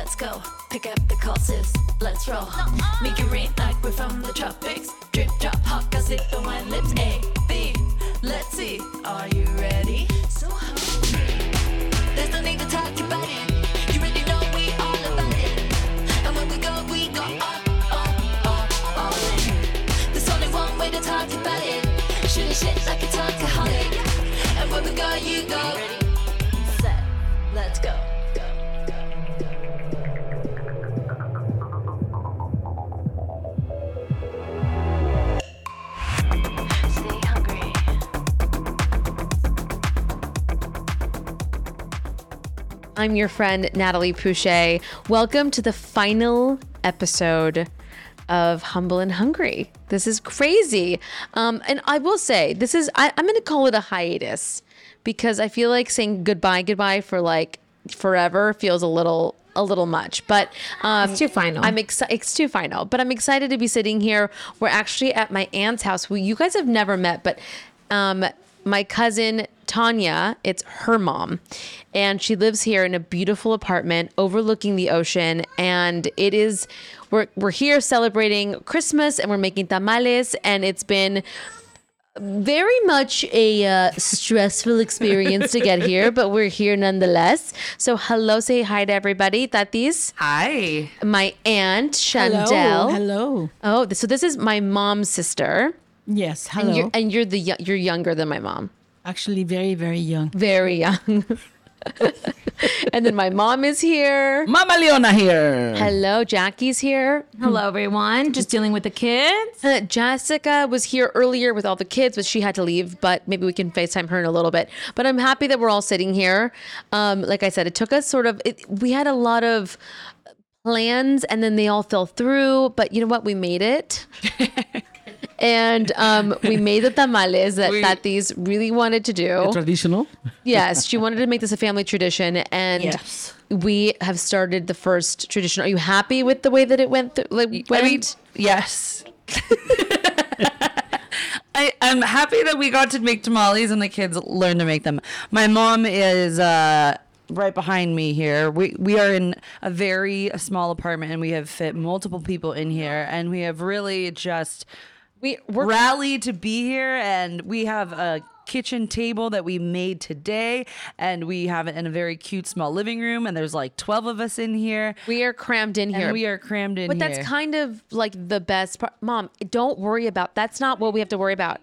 let's go. Pick up the courses, let's roll. Make it rain like we're from the tropics. Drip, drop, hot, got sip on my lips. A, B, let's see. Are you ready? So hungry. There's no need to talk about it. You already know we all about it. And when we go all in. There's only one way to talk about it. Shooting shit like a talkaholic. And when we go, you go. Ready, set, let's go. I'm your friend, Natalie Pouchet. Welcome to the final episode of Humble and Hungry. This is crazy. And I will say, I'm going to call it a hiatus because I feel like saying goodbye for like forever feels a little much, but it's too final. It's too final, but I'm excited to be sitting here. We're actually at my aunt's house, who you guys have never met, but my cousin Tanya, it's her mom, and she lives here in a beautiful apartment overlooking the ocean. And we're here celebrating Christmas, and we're making tamales, and it's been very much a stressful experience to get here, but we're here nonetheless. So hello, say hi to everybody. Tatis. Hi. My aunt Chandel. Hello. Oh, so this is my mom's sister. Yes, hello. And you're younger than my mom. Actually, very, very young. Very young. And then my mom is here. Mama Leona here. Hello, Jackie's here. Hello, everyone. Just dealing with the kids. Jessica was here earlier with all the kids, but she had to leave. But maybe we can FaceTime her in a little bit. But I'm happy that we're all sitting here. Like I said, it took us we had a lot of plans, and then they all fell through. But you know what? We made it. And we made the tamales that Tatis really wanted to do. Traditional? Yes, she wanted to make this a family tradition, and Yes. we have started the first tradition. Are you happy with the way that it went? Yes. I'm happy that we got to make tamales and the kids learn to make them. My mom is right behind me here. We are in a very small apartment, and we have fit multiple people in here, and we have really just... We're rallied to be here, and we have a kitchen table that we made today, and we have it in a very cute small living room, and there's like 12 of us in here. We are crammed in here. But that's kind of like the best part. Mom, don't worry about that's not what we have to worry about.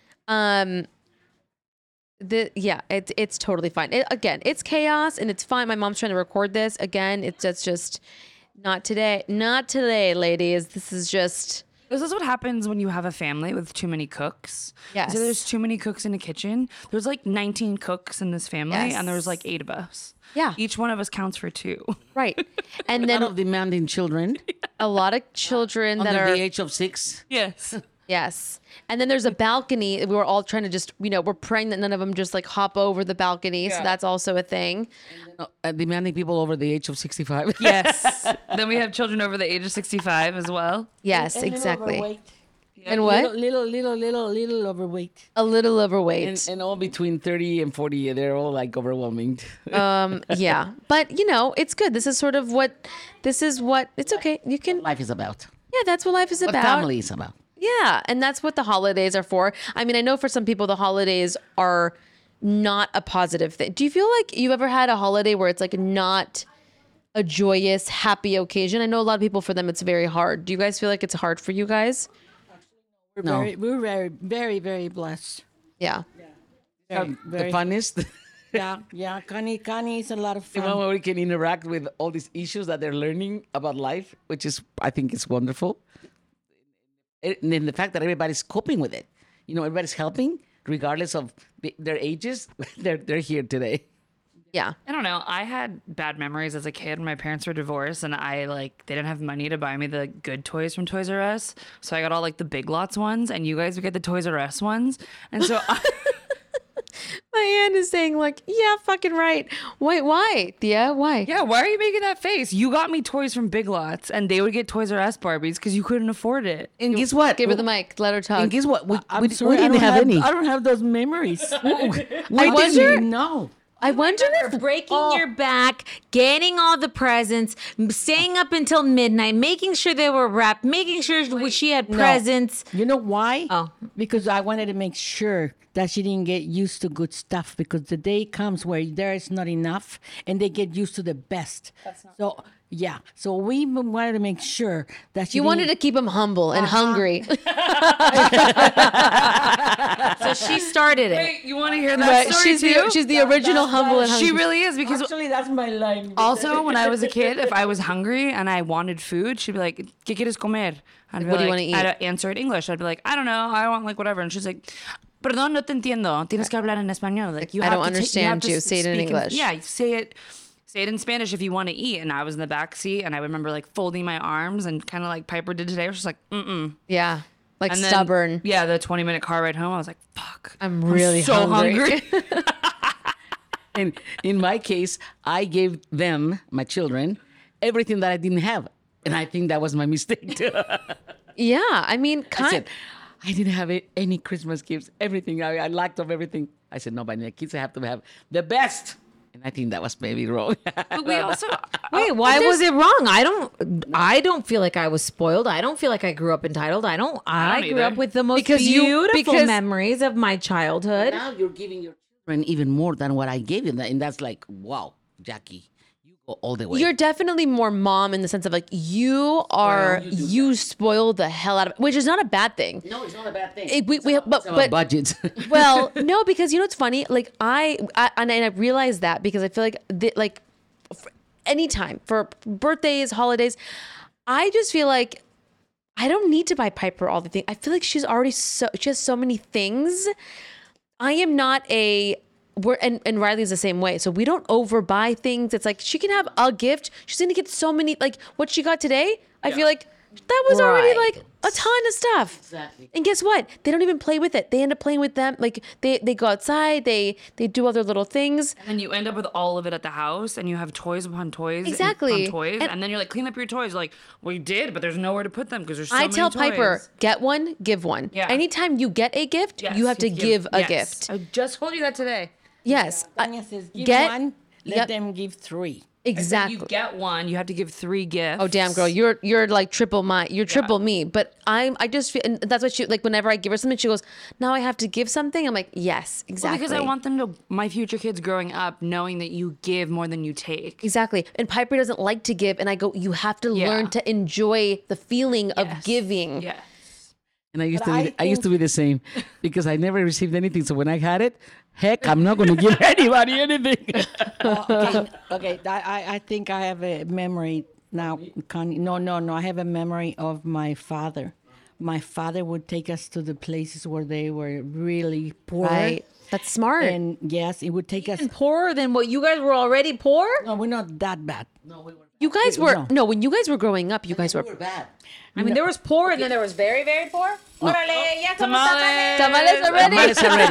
It's totally fine. Again, it's chaos and it's fine. My mom's trying to record this. Again, that's just not today. Not today, ladies. This is what happens when you have a family with too many cooks. Yes. So there's too many cooks in a kitchen. There's like 19 cooks in this family, Yes. and there's like 8 of us. Yeah. Each one of us counts for 2. right. And A then lot of demanding children a lot of children that under are the age of 6. Yes. Yes. And then there's a balcony. We were all trying to just, we're praying that none of them just like hop over the balcony. So that's also a thing. Demanding people over the age of 65. Yes. Then we have children over the age of 65 as well. Yes, And exactly. overweight. And what? Little overweight. A little overweight. And all between 30 and 40, they're all like overwhelming. Yeah. But, it's good. This is it's okay. You can, Life is about. yeah, that's what life is What about. family is about. Yeah, and that's what the holidays are for. I mean, I know for some people the holidays are not a positive thing. Do you feel like you ever had a holiday where it's like not a joyous, happy occasion? I know a lot of people, for them, it's very hard. Do you guys feel like it's hard for you guys? We're very, very, very blessed. Yeah. Very, The very, funnest. yeah. Connie is a lot of The one fun. where we can interact with all these issues that they're learning about life, which is, I think, is wonderful. And then the fact that everybody's coping with it. Everybody's helping, regardless of their ages. They're here today. Yeah. I don't know. I had bad memories as a kid. My parents were divorced, and they didn't have money to buy me the good toys from Toys R Us. So I got all like the Big Lots ones, and you guys would get the Toys R Us ones. And so My aunt is saying like, yeah, fucking right. Wait, why? Thea, why? yeah, why are you making that face? You got me toys from Big Lots, and they would get Toys R Us Barbies because you couldn't afford it. And guess what? Give her the mic. Let her talk. And guess what? We I'm sorry, didn't have any. I don't have those memories. We wonder- didn't. No. I wonder if breaking your back, getting all the presents, staying up until midnight, making sure they were wrapped, making sure she had presents. You know why? Oh. Because I wanted to make sure that she didn't get used to good stuff, because the day comes where there is not enough and they get used to the best. So, yeah. So we wanted to make sure that she you wanted to keep him humble and hungry. So she started it. Wait, you want to hear that Right, story too? she's the original humble and hungry. She really is, because Actually, that's my line. also when I was a kid, if I was hungry and I wanted food, she'd be like, ¿Qué quieres comer? I'd be What do you like, wanna eat? I'd answer in English. I'd be like, I don't know, I want like whatever. And she's like, perdón, no te entiendo. Tienes que hablar en español. Like, you I have don't to ta- understand have to you. Say it in speak English. Yeah, say it in Spanish if you want to eat. And I was in the back seat, and I remember like folding my arms, and kind of like Piper did today. I was just like, Yeah. Like and then, stubborn. Yeah, the 20-minute car ride home, I was like, fuck. I'm really so hungry. And in my case, I gave them, my children, everything that I didn't have. And I think that was my mistake too. Yeah. I mean, I said, I didn't have any Christmas gifts, everything. I lacked of everything. I said, no, but the kids have to have the best. And I think that was maybe wrong. But we also Wait, why was it wrong? I don't feel like I was spoiled. I don't feel like I grew up entitled. I grew either. up with the most Because beautiful memories of my childhood. Now you're giving your children even more than what I gave you. And that's like, wow, Jackie, you go all the way. you're definitely more mom in the sense of like you spoil the hell out of it, which is not a bad thing. No, it's not a bad thing. But budgets. well, no, because you know what's funny? Like I realized that because I feel like anytime for birthdays, holidays, I just feel like I don't need to buy Piper all the things. I feel like she has so many things. I am not and Riley's the same way. So we don't overbuy things. It's like she can have a gift. She's gonna get so many, like what she got today. I feel like that was already like a ton of stuff. Exactly. And guess what? They don't even play with it. They end up playing with them. Like they go outside. They do other little things. And you end up with all of it at the house, and you have toys upon toys. Exactly. On toys. And- And then you're like, clean up your toys. You're like, well, you did, but there's nowhere to put them because there's so I many tell toys. Piper, get one, give one. Yeah. Anytime you get a gift, Yes, you have to give a yes. gift. I just told you that today. Yes. Tanya says, give get- one, let yep. them give three. Exactly. You get one, you have to give 3 gifts. Oh damn, girl, you're like triple triple me. But I just feel, and that's what she like. Whenever I give her something, she goes, "Now I have to give something." I'm like, "Yes, Well, exactly." because I want them to, my future kids growing up, knowing that you give more than you take. exactly. And Piper doesn't like to give, and I go, "You have to Yeah. learn to enjoy the feeling of giving." Yes. And I used But to used to be the same because I never received anything. So when I had it, heck, I'm not going to give anybody anything. Okay. I think I have a memory now. Connie. No. I have a memory of my father. My father would take us to the places where they were really poor. Right. That's smart. And yes, it would take us. Poorer than what you guys were already poor? No, we're not that bad. you guys were no. when you guys were growing up, you guys were bad. I mean, there was poor and then there was very, very poor. Órale, ya somos tamales. tamales already. Tamales already.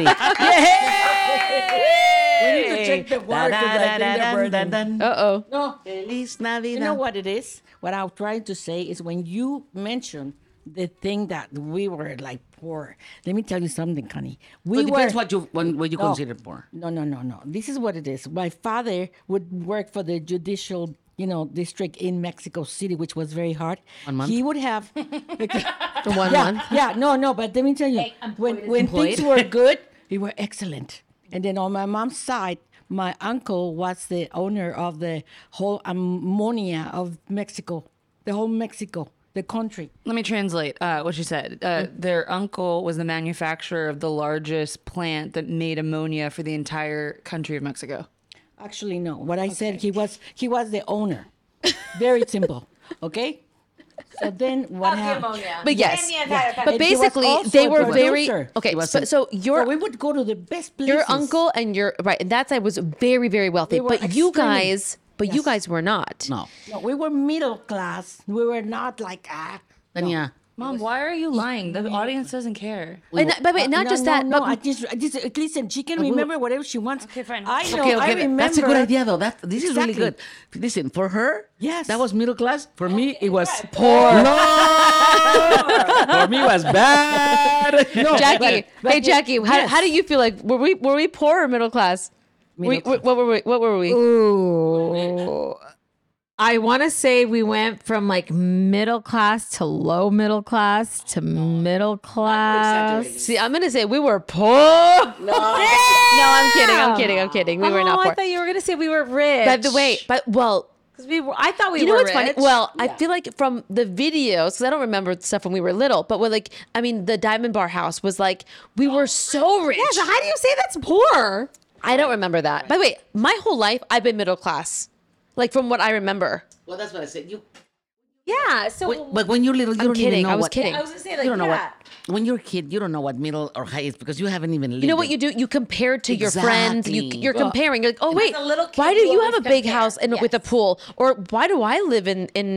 We need to check the word because I think they're burning. Uh-oh. No, Feliz Navidad. you know what it is? What I'm trying to say is when you mention the thing that we were like poor. Let me tell you something, Connie. We It depends were. what you consider poor. No. This is what it is. My father would work for the judicial, district in Mexico City, which was very hard. 1 month? He would have. For 1 yeah, month. yeah, no. But let me tell you, when things were good, they were excellent. And then on my mom's side, my uncle was the owner of the whole ammonia of Mexico, the whole Mexico, the country. Let me translate what she said. Their uncle was the manufacturer of the largest plant that made ammonia for the entire country of Mexico. Actually, no. What I said, he was the owner. Very simple. Okay. So then what happened? But yes. But And he was basically, also they a were very producer. okay. was So, a- so So we would go to the best places. your uncle and your right, and that side was very, very wealthy. They were But you extremely- guys, you Yes. guys were not. No. No, we were middle class. We were not like Tanya, Mom, why are you lying? The audience doesn't care. And by the way, not just that. No, but I just listen. She can remember whatever she wants. Okay, fine. I know. Okay, I remember. that's a good idea though. This is really Exactly. good. Listen, for her, Yes. that was middle class. For me, it was poor. No, for me, it was bad. No, Jackie, but hey Jackie, yes. how do you feel like were we poor or middle class? What were we? What were we? Ooh. I want to say we went from like middle class to low middle class to middle class. See, I'm gonna say we were poor. No, I'm kidding. I'm kidding. We were not poor. I thought you were gonna say we were rich. By the way, because we were. I thought we you know were what's rich. funny? Well, I feel like from the videos, because I don't remember stuff when we were little, but the Diamond Bar house was like, we were so rich. Yeah, so how do you say that's poor? I don't remember that. By the way, my whole life, I've been middle class. Like, from what I remember. Well, that's what I said. Yeah. So. But when you're little, you don't kidding. even know I was what. kidding. I was gonna say like You don't know yeah. when you're a kid, you don't know what middle or high is because you haven't even lived. You know what it. you do? You compare to your friends. Exactly. You're comparing. You're like, oh wait, as a little kid, why do you you have a always big compare. house and with a pool? Or why do I live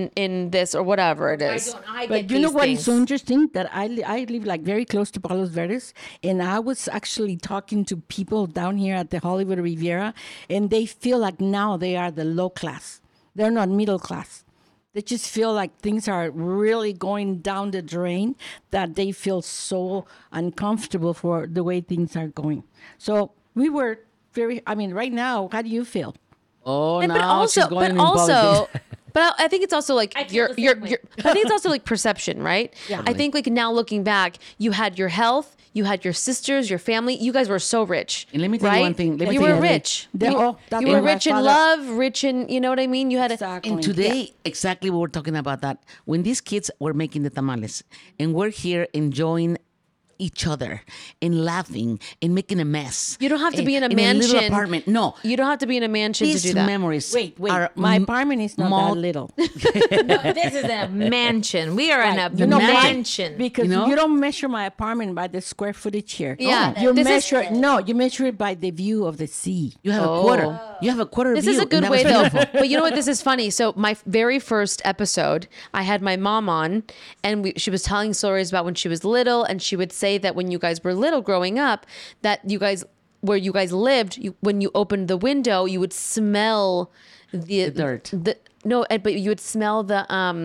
in this or whatever it Why is? don't I But get you know these what things? is so interesting? That I live like very close to Palos Verdes, and I was actually talking to people down here at the Hollywood Riviera, and they feel like now they are the low class. They're not middle class. They just feel like things are really going down the drain, that they feel so uncomfortable for the way things are going. So we were right now, how do you feel? Oh, And- now she's going in politics. but I think it's also like I feel your the your same way. your. I think it's also like perception, right? Yeah. I think like now looking back, you had your health, you had your sisters, your family. You guys were so rich. And let me tell you right? one thing. Let me You tell were you one thing. rich. That's You why were my rich in father- love, rich in, you know what I mean? You had a, Exactly. And today, exactly we were talking about that. When these kids were making the tamales, and we're here enjoying each other and laughing and making a mess. you don't have to be in a in mansion. a little apartment. No, You don't have to be in a mansion these to do that. memories. Wait, are my m- apartment is not mul- that little. No, this is a mansion. We are in a You know why? mansion. Because You know? you don't measure my apartment by the square footage here. Yeah, You this is- you measure it by the view of the sea. You have a quarter. You have a quarter This view. is a and good that way was though. beautiful. But you know what? This is funny. So my very first episode, I had my mom on, and she was telling stories about when she was little, and she would say that when you guys were little growing up, that you guys where you guys lived, when you opened the window, you would smell the dirt. But you would smell the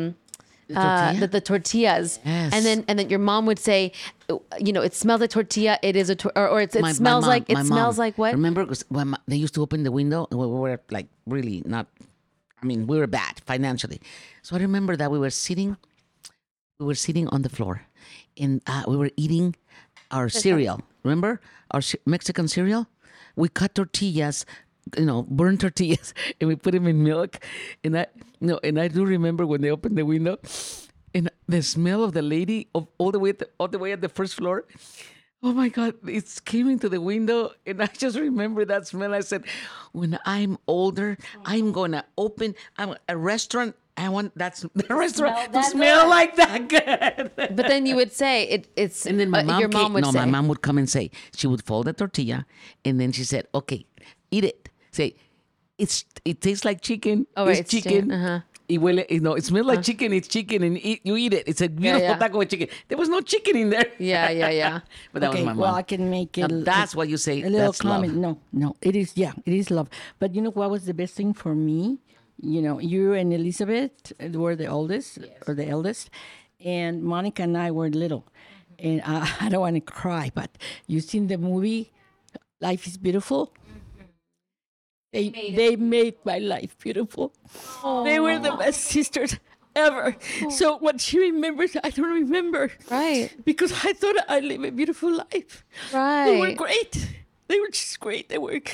tortilla? the tortillas, Yes. and then your mom would say, it smells like tortilla. It is or it My smells mom- like my smells mom. like what? Remember, because when they used to open the window, and we were like really not. I mean, we were bad financially, so I remember that we were sitting on the floor, and we were eating our cereal. Remember our Mexican cereal? We cut tortillas, burnt tortillas, and we put them in milk. And I do remember when they opened the window, and the smell of the lady all the way at the first floor. Oh my God, it came into the window, and I just remember that smell. I said, when I'm older, I'm going to open a restaurant. I want the restaurant to smell like that good. But then you would say it's And then my mom, your mom would say, my mom would come and say, she would fold the tortilla, and then she said, okay, eat it. Say, it tastes like chicken. Oh, right, It's it's chicken. uh-huh. It it smells like chicken. It's chicken, and you eat it. It's a beautiful yeah. taco with chicken. There was no chicken in there. yeah. But that Okay, was my mom. well, I can make it. Now, that's what you say. A little That's love. comment. No, it is. Yeah, it is love. But you know what was the best thing for me? You and Elizabeth were the oldest or the eldest, and Monica and I were little. And I don't want to cry, but you seen the movie Life is Beautiful? They made my life beautiful. They were the best sisters ever. So what she remembers, I don't remember. Right. Because I thought I lived a beautiful life. Right. They were great. They were just great. They were,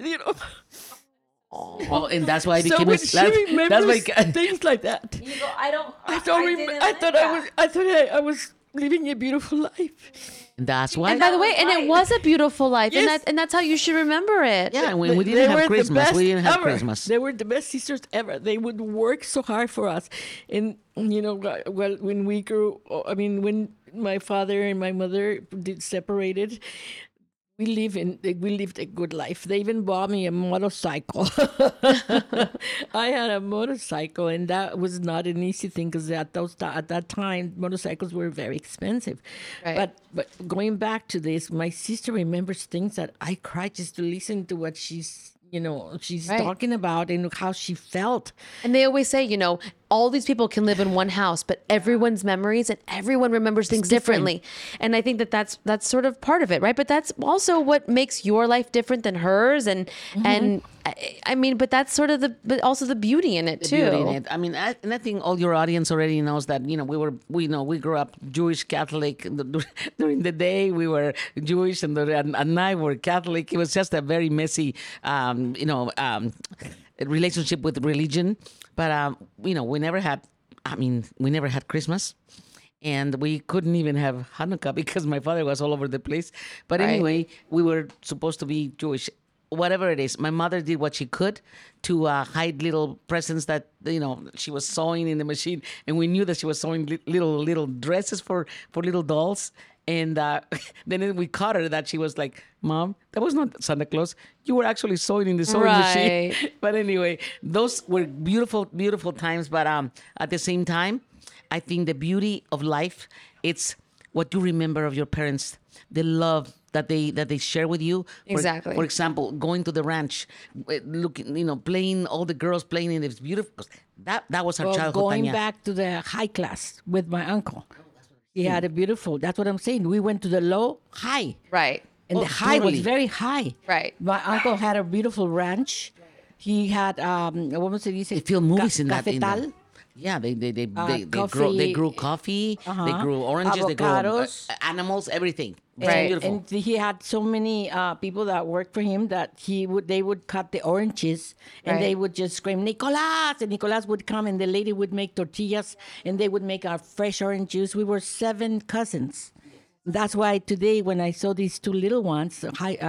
Well, and that's why I So became when a she that's remembers why things like that, You go, I don't. I don't remember. I thought I was living a beautiful life. and that's why. And by the way, and it was a beautiful life, Yes. and that's how you should remember it. yeah, when we They didn't were have the Christmas, best we didn't have ever. Christmas. They were the best sisters ever. They would work so hard for us, and well, when we grew, when my father and my mother separated. We lived a good life. They even bought me a motorcycle. I had a motorcycle, and that was not an easy thing because at that time motorcycles were very expensive. Right. But going back to this, my sister remembers things that I cry just to listen to what she's she's Right. talking about and how she felt. And they always say, all these people can live in one house, but everyone's memories and everyone remembers things different. differently. And I think that's sort of part of it, right? But that's also what makes your life different than hers. And I mean, but that's sort of but also the beauty in it The too. beauty in it. I mean, and I think all your audience already knows that we grew up Jewish, Catholic. During the day we were Jewish, and at night we're Catholic. It was just a very messy, relationship with religion. But we never had. I mean, we never had Christmas. And we couldn't even have Hanukkah because my father was all over the place. But Right. anyway, we were supposed to be Jewish. Whatever it is, my mother did what she could to hide little presents that she was sewing in the machine, and we knew that she was sewing little dresses for little dolls. And then we caught her that she was like, "Mom, that was not Santa Claus. You were actually sewing in the sewing machine." Right. But anyway, those were beautiful, beautiful times. But at the same time, I think the beauty of life, it's what you remember of your parents, the love that they share with you. Exactly. For example, going to the ranch, looking, playing, all the girls playing in this beautiful. That was our Well, childhood. going Tanya. back to the high class with my uncle. He had a beautiful, that's what I'm saying. We went to the low, high. Right. And Oh, the high totally. was very high. Right. My uncle had a beautiful ranch. He had, what se dice? They film movies in that. Cafetal. Yeah, they coffee, they grew coffee, they grew oranges, they grew avocados. animals, everything. It's Right. beautiful. And he had so many people that worked for him that they would cut the oranges and Right. they would just scream, "Nicolas!" And Nicolas would come and the lady would make tortillas and they would make our fresh orange juice. We were 7 cousins. That's why today when I saw these 2 little ones,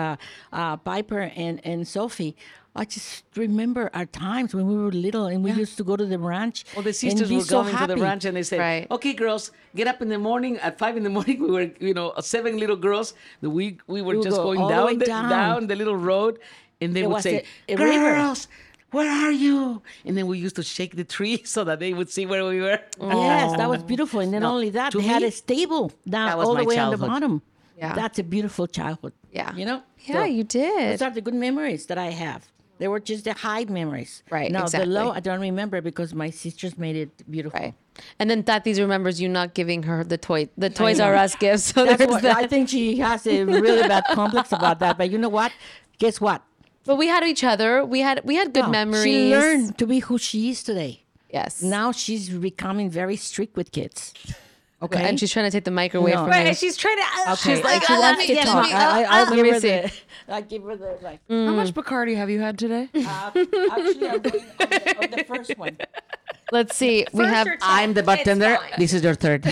Piper and Sophie, I just remember our times when we were little and we used to go to the ranch. Well, the and sisters be were so going to the happy. ranch and they said, Right. "Okay, girls, get up in the morning." At 5 in the morning, we were, 7 little girls. We were would just go going all the way down the little road, and they There would was say, a river. "Girls, where are you?" And then we used to shake the tree so that they would see where we were. Yes, that was beautiful. And then No, only that, to they had me, a stable down that was all my the way on the childhood. bottom. Yeah. That's a beautiful childhood. Yeah. Yeah, Yeah, you did. Those are the good memories that I have. They were just the high memories. Right, Now, exactly. the low, I don't remember because my sisters made it beautiful. Right. And then Tati's remembers you not giving her the Toys R Us gifts. So That's there's what, that. I think she has a really bad complex about that. But you know what? Guess what? But we had each other. We had good No, memories. She learned to be who she is today. Yes. Now she's becoming very strict with kids. Okay. And she's trying to take the mic away No. from Right, you. and she's trying to. Okay. She's like, she let wants me to get talk. me. I'll Let give me her see. I give her the like. How much Bacardi have you had today? Actually, I'm going on the first one. Let's see. We have. I'm the bartender. This is your third.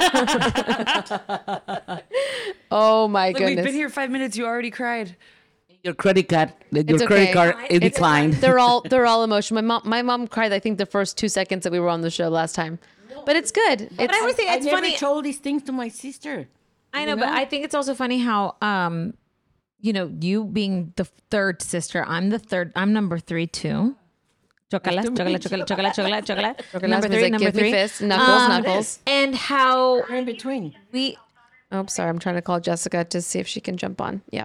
Oh my Like, goodness. we've been here 5 minutes. You already cried. Your credit card. Your It's credit okay. card is declined. They're all emotional. My mom cried. I think the first 2 seconds that we were on the show last time. But it's good. But I always think I it's never funny. told these things to my sister. I know, but I think it's also funny how, you being the third sister, I'm the third. I'm number 3 too. Chocolate. Number means three, like, number give me 3. fists, knuckles. And how We're in between. we, Oh, sorry. I'm trying to call Jessica to see if she can jump on. Yeah.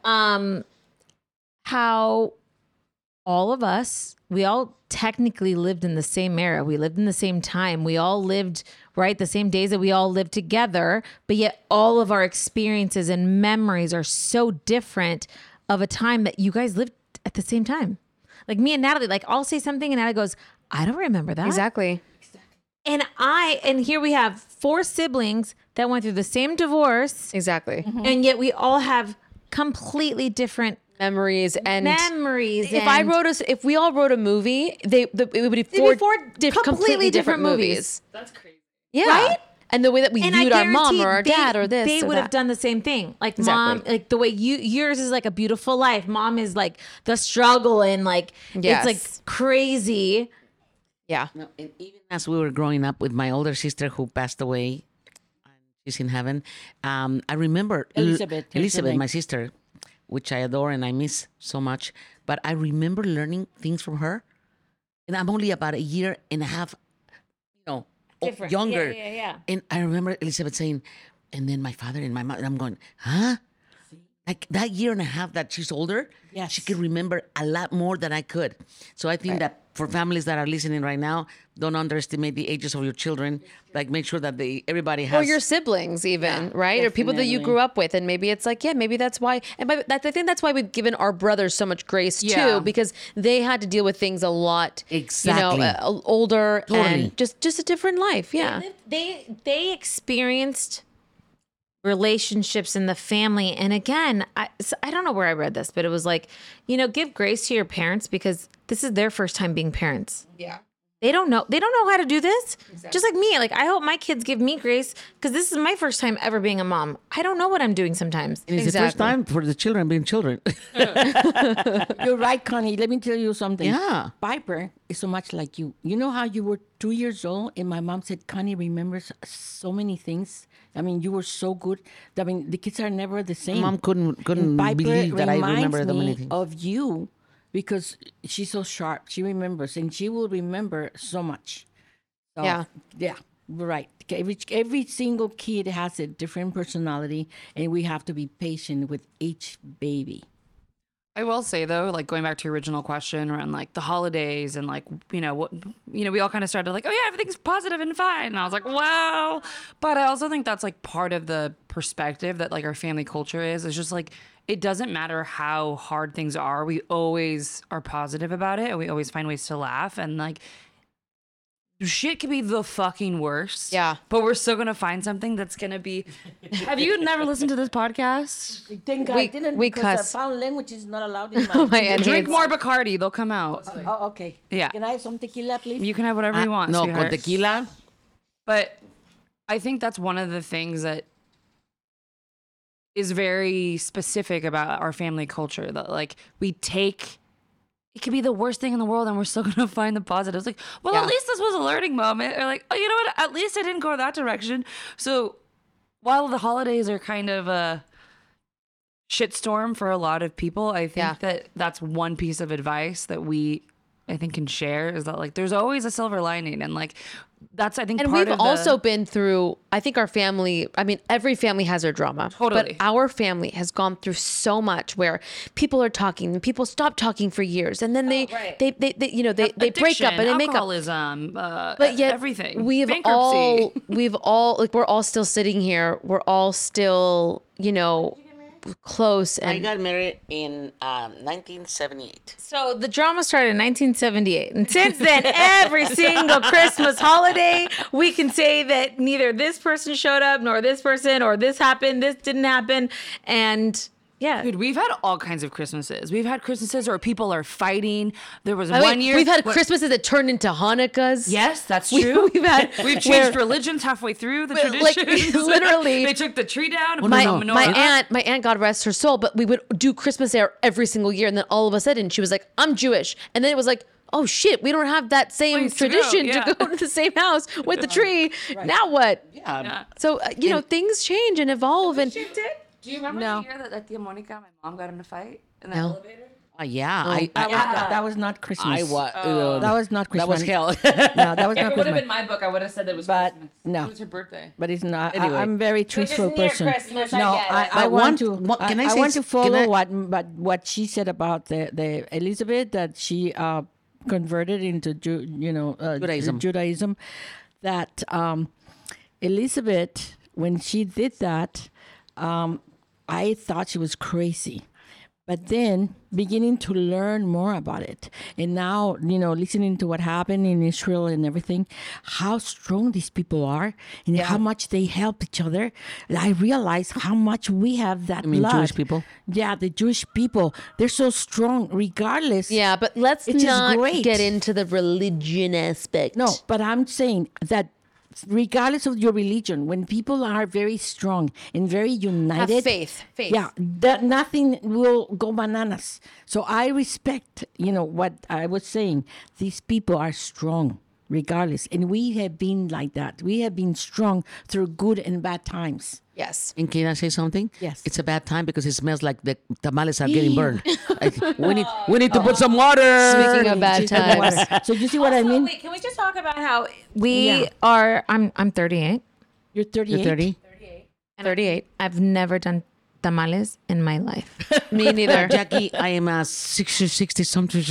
how all of us, we all technically lived in the same era. We lived in the same time. We all lived, right, the same days that we all lived together, but yet all of our experiences and memories are so different of a time that you guys lived at the same time. Like me and Natalie, like I'll say something and Natalie goes, I don't remember that. Exactly. And here we have 4 siblings that went through the same divorce, Exactly. and yet we all have completely different Memories and memories. if we all wrote a movie, it would be four, completely different movies. That's crazy. Yeah. Right? And the way that we And I viewed our mom guarantee or our dad or this they or would have that. done the same thing. Like Exactly. mom, like the way yours is like a beautiful life. Mom is like the struggle and like Yes. it's like crazy. Yeah. No, and even as we were growing up with my older sister who passed away, and she's in heaven. I remember Elizabeth, here's her Elizabeth, name. my sister, which I adore and I miss so much. But I remember learning things from her, and I'm only about a year and a half, younger. Yeah. And I remember Elizabeth saying, and then my father and my mother. And I'm going, huh? like that year and a half that she's older, Yes. she could remember a lot more than I could. So I think that for families that are listening right now, don't underestimate the ages of your children. Like make sure that everybody has Or your siblings, even, right? Or people that you definitely. grew up with. And maybe it's like, yeah, maybe that's why. And I think that's why we've given our brothers so much grace Yeah. too, because they had to deal with things a lot, Exactly. older Totally. and just a different life. Yeah. They experienced relationships in the family, and again, I don't know where I read this, but it was like, give grace to your parents because this is their first time being parents. Yeah. They don't know how to do this. Just like me. Like I hope my kids give me grace because this is my first time ever being a mom. I don't know what I'm doing sometimes. And it's the first time for the children being children. You're right, Connie. Let me tell you something. Yeah. Piper is so much like you. You know how you were 2 years old and my mom said, Connie remembers so many things. I mean, you were so good. I mean, the kids are never the same. Mom couldn't And Piper believe that I remember reminds that many me things. of you because she's so sharp. She remembers, and she will remember so much. So, Yeah. yeah, you're right. Every single kid has a different personality, and we have to be patient with each baby. I will say though, like going back to your original question around like the holidays and like, we all kind of started like, oh yeah, everything's positive and fine. And I was like, wow. But I also think that's like part of the perspective that like our family culture is. It's just like, it doesn't matter how hard things are. We always are positive about it and we always find ways to laugh. And like, shit could be the fucking worst. Yeah. But we're still going to find something that's going to be. Have you never listened to this podcast? Thank God We- I didn't we because cuss. found language is not allowed in My my. aunt Drink hates- more Bacardi. They'll come out. Oh, okay. Yeah. Can I have some tequila, please? You can have whatever you want. No, sweetheart. con tequila. But I think that's one of the things that is very specific about our family culture that like we take it could be the worst thing in the world and we're still going to find the positives. Like, well, Yeah. at least this was a learning moment. Or like, oh, you know what? At least I didn't go that direction. So while the holidays are kind of a shitstorm for a lot of people, I think Yeah. that that's one piece of advice that I think can share is that like there's always a silver lining and like that's I think And part we've of the, also been through, I think our family, I mean, every family has their drama. Totally. But our family has gone through so much where people are talking and people stop talking for years. And then they break up addiction, and they make up. alcoholism, But yet everything. we've Bankruptcy. all, like, we're all still sitting here. We're all still, close. I And got married in 1978. So the drama started in 1978. And since then, every single Christmas holiday, we can say that neither this person showed up, nor this person, or this happened, this didn't happen. And yeah. Dude, we've had all kinds of Christmases. We've had Christmases where people are fighting. There was I mean, one year we've had where- Christmases that turned into Hanukkahs. Yes, that's true. We've changed where- religions halfway through the Like, traditions. literally- they took the tree down. And my, put the my menorah. aunt, God rest her soul, but we would do Christmas there every single year. And then all of a sudden she was like, I'm Jewish. And then it was like, oh shit, we don't have that same Place to go, tradition yeah. to go to the same house with the tree. Now what? Yeah. So, things change and evolve. And Do you remember No. the year that Tia Monica, my mom, got in a fight in the No. elevator? Yeah. That was not Christmas. That was not That was Christmas. hell. No, that was If not it would have Christmas. been my book, I would have said it was But Christmas. no. It was her birthday. But it's not. Anyway. I'm very truthful near person. Christmas, I No, get it. I But want one- to. what- can I I say want to s- can follow I- what she said about the Elizabeth that she converted into Judaism. Judaism. That Elizabeth, when she did that, I thought she was crazy. But then beginning to learn more about it. And now, listening to what happened in Israel and everything, how strong these people are and how much they help each other. I realize how much we have that mean blood. Jewish people? Yeah, the Jewish people. They're so strong regardless. yeah, but let's It's just not great. get into the religion aspect. No, but I'm saying that regardless of your religion, when people are very strong and very united, Have faith. yeah, that nothing will go bananas. So I respect, what I was saying. These people are strong regardless, and we have been like that. We have been strong through good and bad times. Yes. And can I say something? Yes. It's a bad time because it smells like the tamales are getting burned. Like, we need to put some water. Speaking of bad times. So you see what I mean? Wait, can we just talk about how we Yeah. are? I'm 38. You're 38. You're 30? 38. I've never done tamales in my life. Me neither. Jackie, I am a 60 something,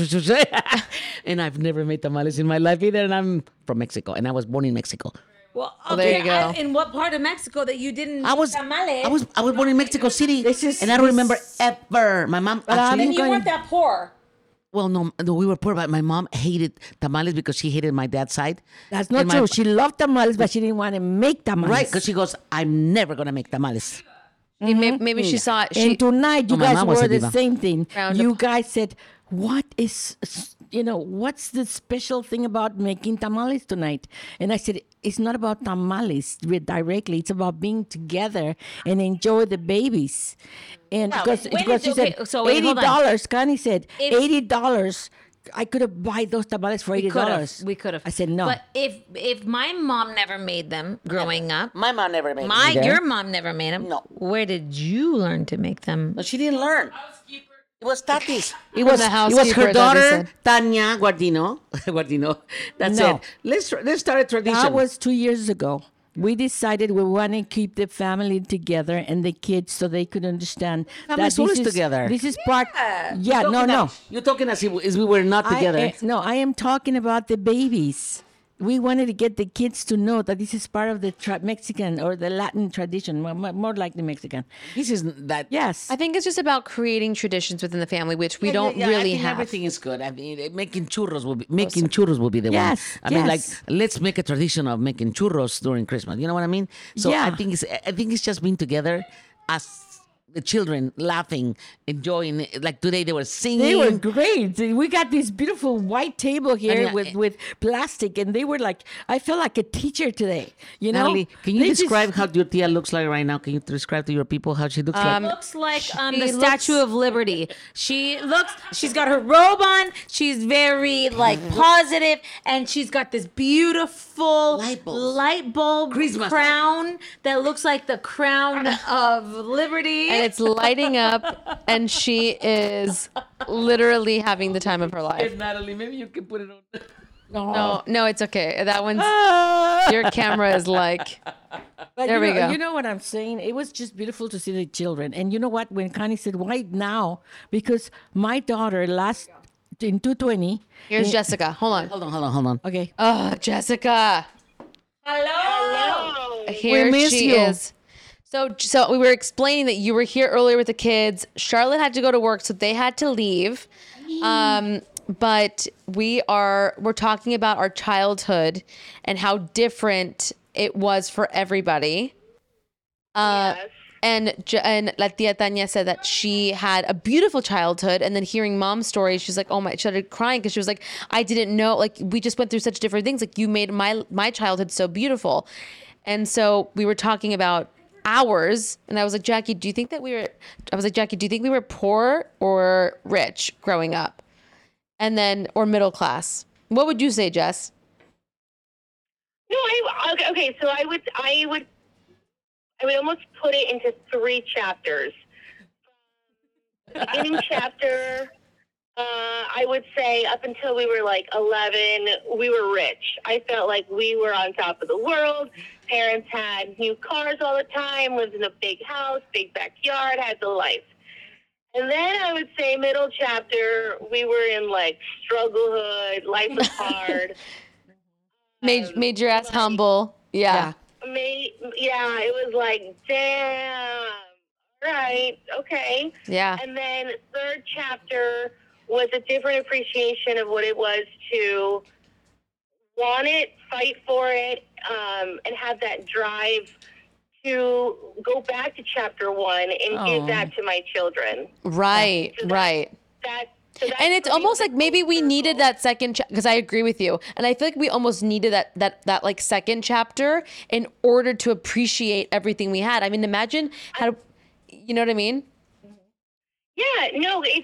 and I've never made tamales in my life either. And I'm from Mexico, and I was born in Mexico. Well, there you go. In what part of Mexico that you didn't I was born in Mexico City, and I don't remember ever. My mom actually. you weren't that poor. Well, no, we were poor, but my mom hated tamales because she hated my dad's side. That's not And true. She loved tamales, but she didn't want to make tamales. Right, because she goes, I'm never gonna make tamales. Maybe she saw it. And tonight, you Oh, my guys mom was were a the diva. same thing. Round You of- guys said, what is, what's the special thing about making tamales tonight? And I said, it's not about tamales directly. It's about being together and enjoy the babies. And because she said, wait, hold on. $80, Connie said, If- $80. I could have buy those tamales for $80. We could have. I said no. But if my mom never made them growing up, My mom never made them. your mom never made them. No. Where did you learn to make them? No, she didn't learn. It was Tati's. It From was the it was housekeeper, her Tati daughter, said. Tanya Guardino. Guardino. That's No. it. Let's start a tradition. That was 2 years ago. We decided we want to keep the family together and the kids so they could understand Family's that always together. This is part. Yeah, no. You're talking as if we were not together. I am talking about the babies. We wanted to get the kids to know that this is part of the Mexican or the Latin tradition, more like the Mexican. This is that. Yes. I think it's just about creating traditions within the family, which we don't I really think have. Everything is good. I mean, making churros will be the Yes, one. I mean, like yes. let's make a tradition of making churros during Christmas. You know what I mean? So Yeah. I think it's just being together as the children laughing, enjoying. Like today they were singing. They were great. We got this beautiful white table here And, with plastic, and they were like, I felt like a teacher today. You know, Natalie, can you They just- describe how your tia looks like right now? Can you describe to your people how she looks like? Looks like the She Statue of Liberty. She's got her robe on. She's very like positive, and she's got this beautiful Light bulbs. Christmas. crown that looks like the crown of liberty. And it's lighting up, and she is literally having the time of her life. Natalie, maybe you can put it on. No, it's okay. That one's your camera is like. But There we go. You know what I'm saying? It was just beautiful to see the children. And you know what? When Connie said, why now? Because my daughter in 220. Here's Jessica. Hold on. Hold on. Okay. Oh, Jessica. Hello. Here miss she you. is. So we were explaining that you were here earlier with the kids. Charlotte had to go to work, so they had to leave. But we're talking about our childhood and how different it was for everybody. And La Tia Tanya said that she had a beautiful childhood, and then hearing mom's stories, she's like, oh my, she started crying because she was like, I didn't know, like we just went through such different things. Like you made my childhood so beautiful. And so we were talking about ours, and I was like, Jackie, do you think we were poor or rich growing up? And then, or middle class? What would you say, Jess? No, okay. So I would almost put it into 3 chapters. Beginning chapter, I would say up until we were like 11, we were rich. I felt like we were on top of the world. Parents had new cars all the time, lived in a big house, big backyard, had the life. And then I would say middle chapter, we were in like strugglehood, life was hard. Made your ass humble. Yeah. It was like, damn, right, okay. Yeah. And then third chapter was a different appreciation of what it was to want it, fight for it, and have that drive to go back to chapter 1 and give that to my children. Right. So that's And it's almost like maybe we needed that second because I agree with you, and I feel like we almost needed that like second chapter in order to appreciate everything we had. I mean, imagine how, you know what I mean? Yeah, no, if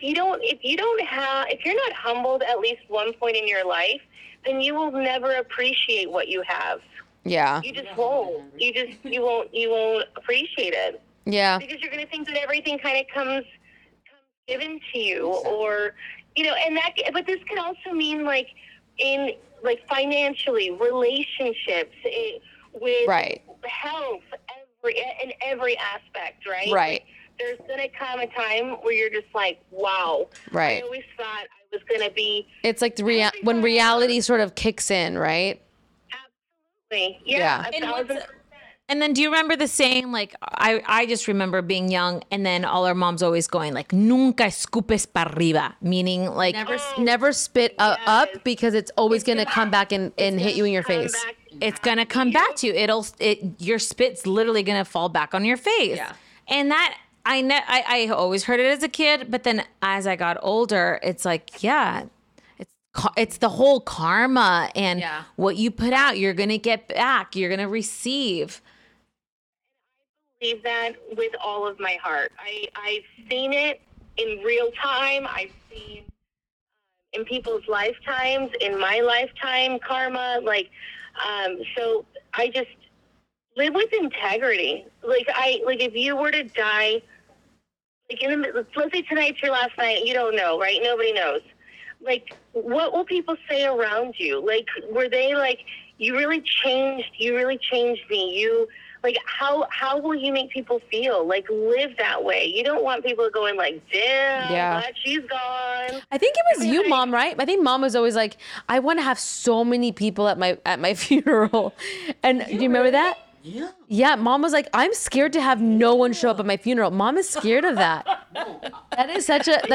you're not humbled at least one point in your life, then you will never appreciate what you have. Yeah. You just won't. You won't appreciate it. Yeah. Because you're going to think that everything kind of comes given to you, or but this can also mean like financially, relationships, with Right. health, in every aspect, right? Right. there's gonna come a time where you're just like, wow. Right. I always thought I was gonna be. It's like when reality sort of kicks in, right? Absolutely. Yeah. Yeah. 1,000%. And then do you remember the saying, like, I just remember being young and then all our moms always going like, nunca escupes para arriba, meaning like, Never spit up because it's always going to come back and hit you in your Come face. back. it's going to come back to you. Your spit's literally going to fall back on your face. Yeah. And that, I always heard it as a kid, but then as I got older, it's like, yeah, it's the whole karma and what you put out, you're going to get back, you're going to receive. Believe that with all of my heart. I've seen it in real time. I've seen in people's lifetimes, in my lifetime, karma. So I just live with integrity. Like if you were to die, let's say tonight's your last night. You don't know, right? Nobody knows. Like, what will people say around you? Like, were they like, you really changed me. You. Like, how will you make people feel? Like, live that way. You don't want people going like, damn, glad she's gone. I think it was you, Mom, right? I think Mom was always like, I want to have so many people at my funeral. And do you remember that? Yeah. Yeah, Mom was like, I'm scared to have no one show up at my funeral. Mom is scared of that. That is such a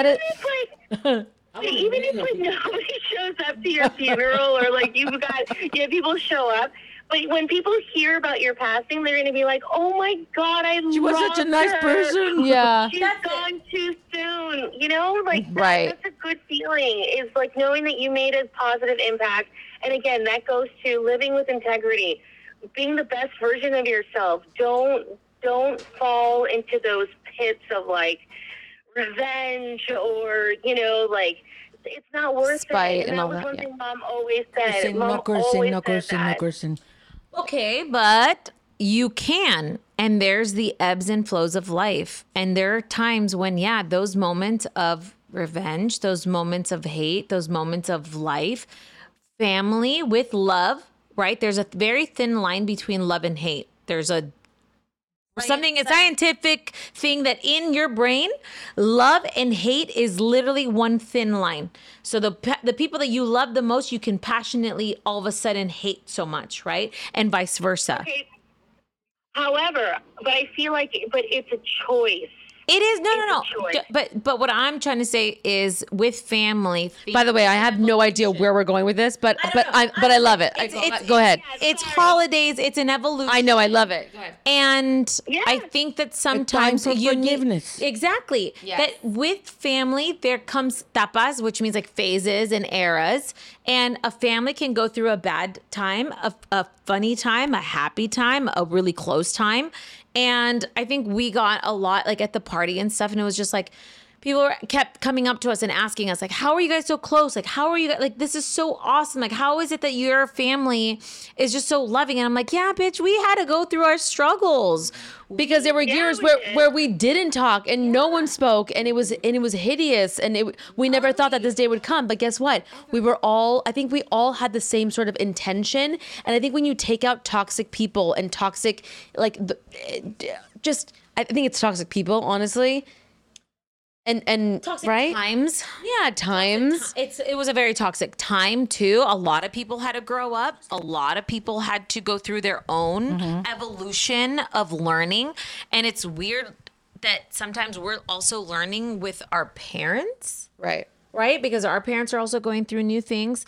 Even if nobody shows up to your funeral or like you have people show up. But when people hear about your passing, they're going to be like, "Oh my God, She was such a nice person. Yeah. She's gone too soon." You know, like Right. that's a good feeling. Is like knowing that you made a positive impact. And again, that goes to living with integrity, being the best version of yourself. Don't fall into those pits of like revenge or like. It's not worth Spite it. and that all was that, one yeah. thing Mom always said. Cursing, Mom no cursing, always no said cursing, no that. cursing. Okay, but you can. And there's the ebbs and flows of life. And there are times when, those moments of revenge, those moments of hate, those moments of life, family with love, right? There's a very thin line between love and hate. There's a scientific thing that in your brain, love and hate is literally one thin line. So the people that you love the most, you can passionately all of a sudden hate so much, right? And vice versa. Okay. However, but I feel like it's a choice. It is no. choice. But what I'm trying to say is with family. By the way, I have no idea where we're going with this, but I love it. Go ahead. It's holidays. It's an evolution. I know, I love it. Go ahead. And Yes. I think that sometimes for you forgiveness. need exactly that with family there comes tapas, which means like phases and eras, and a family can go through a bad time, a funny time, a happy time, a really close time. And I think we got a lot like at the party and stuff, and it was just like people kept coming up to us and asking us like, how are you guys so close? Like, how are you like, this is so awesome. Like, how is it that your family is just so loving? And I'm like, yeah, bitch, we had to go through our struggles. Because there were years where we didn't talk and no one spoke and it was hideous and we never thought that this day would come. But guess what? I think we all had the same sort of intention. And I think when you take out toxic people and toxic, I think it's toxic people, honestly. And Toxic right? times. Yeah, times. It was a very toxic time too. A lot of people had to grow up. A lot of people had to go through their own evolution of learning. And it's weird that sometimes we're also learning with our parents, Right. right? Because our parents are also going through new things.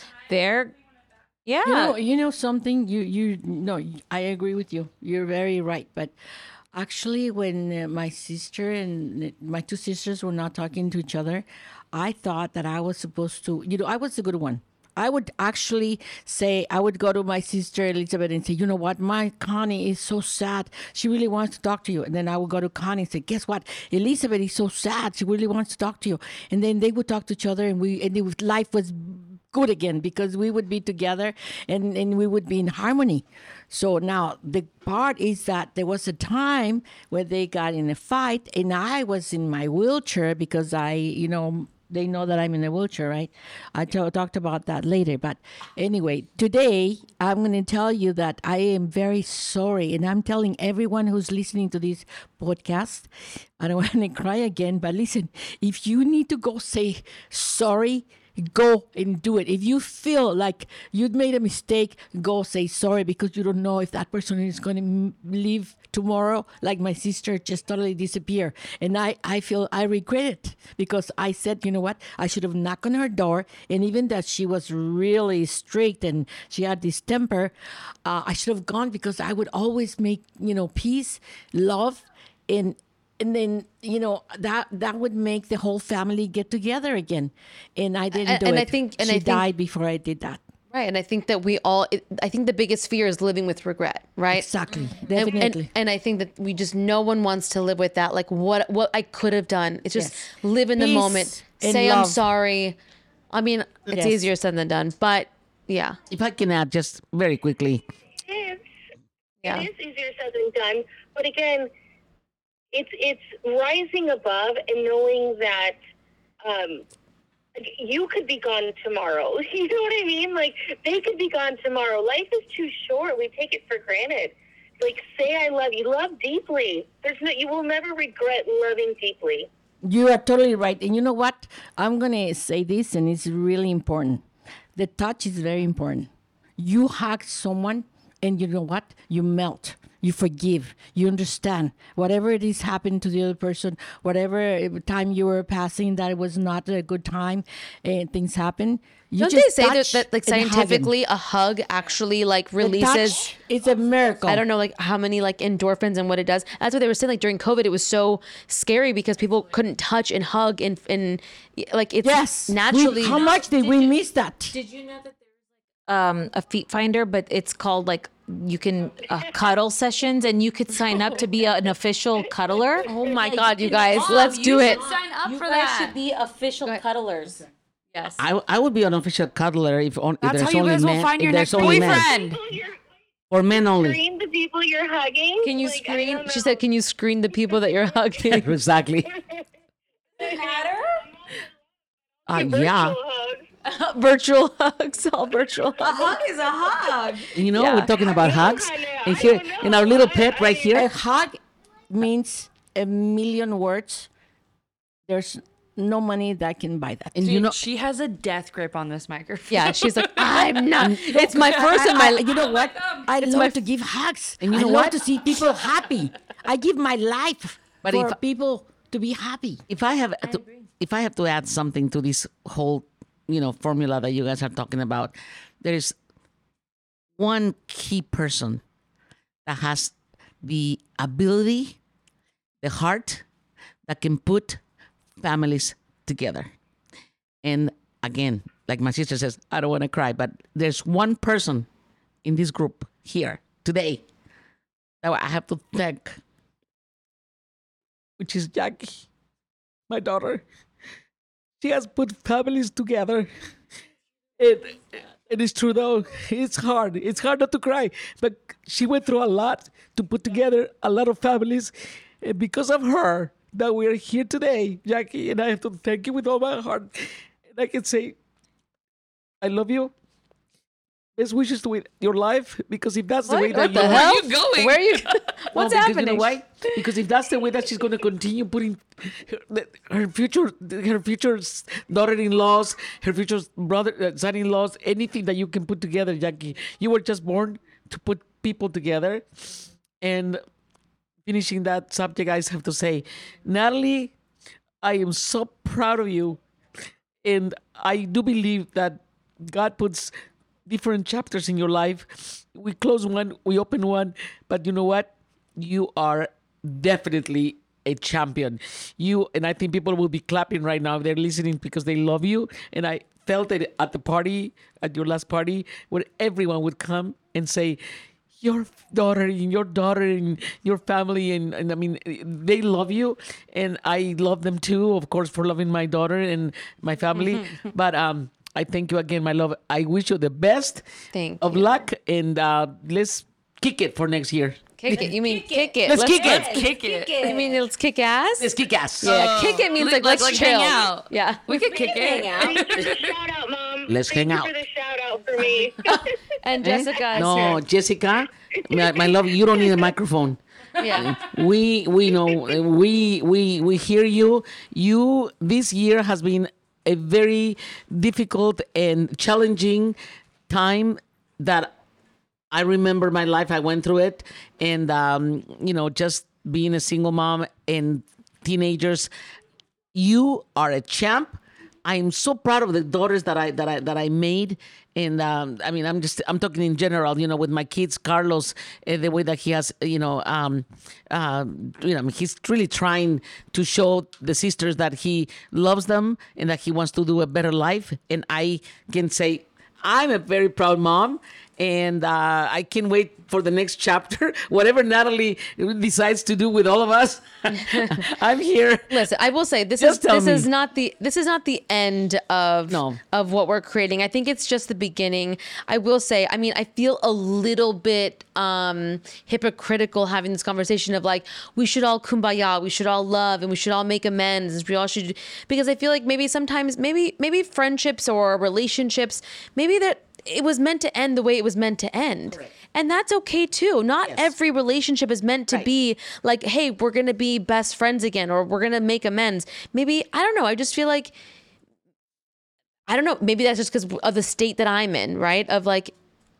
You know something. I agree with you. You're very right. But actually, when my sister and my two sisters were not talking to each other, I thought that I was supposed to. I was the good one. I would actually say, I would go to my sister Elizabeth and say, you know what, my Connie is so sad. She really wants to talk to you. And then I would go to Connie and say, guess what? Elizabeth is so sad. She really wants to talk to you. And then they would talk to each other and life was good again because we would be together and we would be in harmony. So now the part is that there was a time where they got in a fight and I was in my wheelchair because I, they know that I'm in a wheelchair, right? I talked about that later. But anyway, today I'm going to tell you that I am very sorry. And I'm telling everyone who's listening to this podcast, I don't want to cry again, but listen, if you need to go say sorry, go and do it. If you feel like you'd made a mistake, go say sorry, because you don't know if that person is going to leave tomorrow. Like my sister just totally disappeared. And I feel I regret it, because I said, you know what, I should have knocked on her door. And even that she was really strict and she had this temper, I should have gone, because I would always make, peace, love, and then that would make the whole family get together again, and I didn't do it. She died before I did that. Right, and I think that I think the biggest fear is living with regret, right? Exactly, definitely. And I think that no one wants to live with that. Like what I could have done. It's just live in the Peace moment. and Say love. I'm sorry. I mean, it's easier said than done, but yeah. If I can add just very quickly. It Yeah. is easier said than done. But again, it's rising above and knowing that you could be gone tomorrow. You know what I mean? Like, they could be gone tomorrow. Life is too short. We take it for granted. Like, say I love you. Love deeply. You will never regret loving deeply. You are totally right. And you know what? I'm going to say this, and it's really important. The touch is very important. You hug someone, and you know what? You melt. You forgive. You understand. Whatever it is happened to the other person, whatever time you were passing that it was not a good time, and things happen. Don't they say that like scientifically a hug actually like releases? It's a miracle. I don't know like how many like endorphins and what it does. That's what they were saying. Like during COVID, it was so scary because people couldn't touch and hug and like it's naturally. How much did we miss that? Did you know that there's a feet finder, but it's called like you can cuddle sessions, and you could sign up to be an official cuddler. Oh my God, you guys, let's do it. Sign up for that. You guys should be official cuddlers. Yes. I would be an official cuddler if That's there's how you only guys will men. find your If next there's only men. boyfriend. For men only. Screen the people you're hugging. Can you Like, I screen? don't She know. said, "Can you screen the people that you're hugging?" Exactly. Yeah. Hug. Virtual hugs, all virtual hugs. Hug is a hug. We're talking about hugs. I know, And I here, don't know. in our little pet right A here. hug means a million words. There's no money that can buy that. And Dude, she has a death grip on this microphone. Yeah, she's like, I'm not. It's my first and my. You know what? I love to give hugs. And you I know love what? to see people happy. I give my life But for if- people to be happy. If I have to add something to this whole, formula that you guys are talking about, there is one key person that has the ability, the heart that can put families together. And again, like my sister says, I don't want to cry, but there's one person in this group here today that I have to thank, which is Jackie, my daughter. She has put families together. It is true though. It's hard. It's hard not to cry. But she went through a lot to put together a lot of families. And because of her, that we are here today, Jackie. And I have to thank you with all my heart. And I can say, I love you. Best wishes to your life, because if that's the way that What the hell? Where are you going? Where are you? What's because happening? You know why? Because if that's the way that she's going to continue putting her future daughter-in-laws, her future son-in-laws, anything that you can put together, Jackie. You were just born to put people together. And finishing that subject, I have to say, Natalie, I am so proud of you. And I do believe that God puts different chapters in your life. We close one, we open one, but you know what? You are definitely a champion. And I think people will be clapping right now. They're listening because they love you. And I felt it at the party, at your last party, where everyone would come and say, your daughter and your family, and I mean, they love you, and I love them too, of course, for loving my daughter and my family. But I thank you again, my love. I wish you the best Thank of you. luck, and let's kick it for next year. Kick it. You mean kick it? Let's kick it. Let's kick it. You mean let's kick ass? Let's kick ass. Yeah, kick it means like let's chill. hang out. Yeah. We could kick it. Thanks for the shout out, Mom. Let's hang Thank out. you for the shout out for me. And Jessica is No, here. Jessica, my love, you don't need a microphone. Yeah. We know we hear you. You this year has been a very difficult and challenging time that I remember my life. I went through it, and just being a single mom and teenagers. You are a champ. I am so proud of the daughters that I made, and I'm talking in general. With my kids, Carlos, the way that he has, he's really trying to show the sisters that he loves them and that he wants to do a better life. And I can say I'm a very proud mom. And I can't wait for the next chapter. Whatever Natalie decides to do with all of us, I'm here. Listen, I will say this is not the end of what we're creating. I think it's just the beginning. I will say, I feel a little bit hypocritical having this conversation of like we should all kumbaya, we should all love, and we should all make amends. We all should, because I feel like maybe sometimes maybe friendships or relationships, maybe that it was meant to end the way it was meant to end. Correct. And that's okay too. Not every relationship is meant to be like, hey, we're going to be best friends again, or we're going to make amends. Maybe, I don't know. I just feel like, I don't know. Maybe that's just because of the state that I'm in, right? Of like,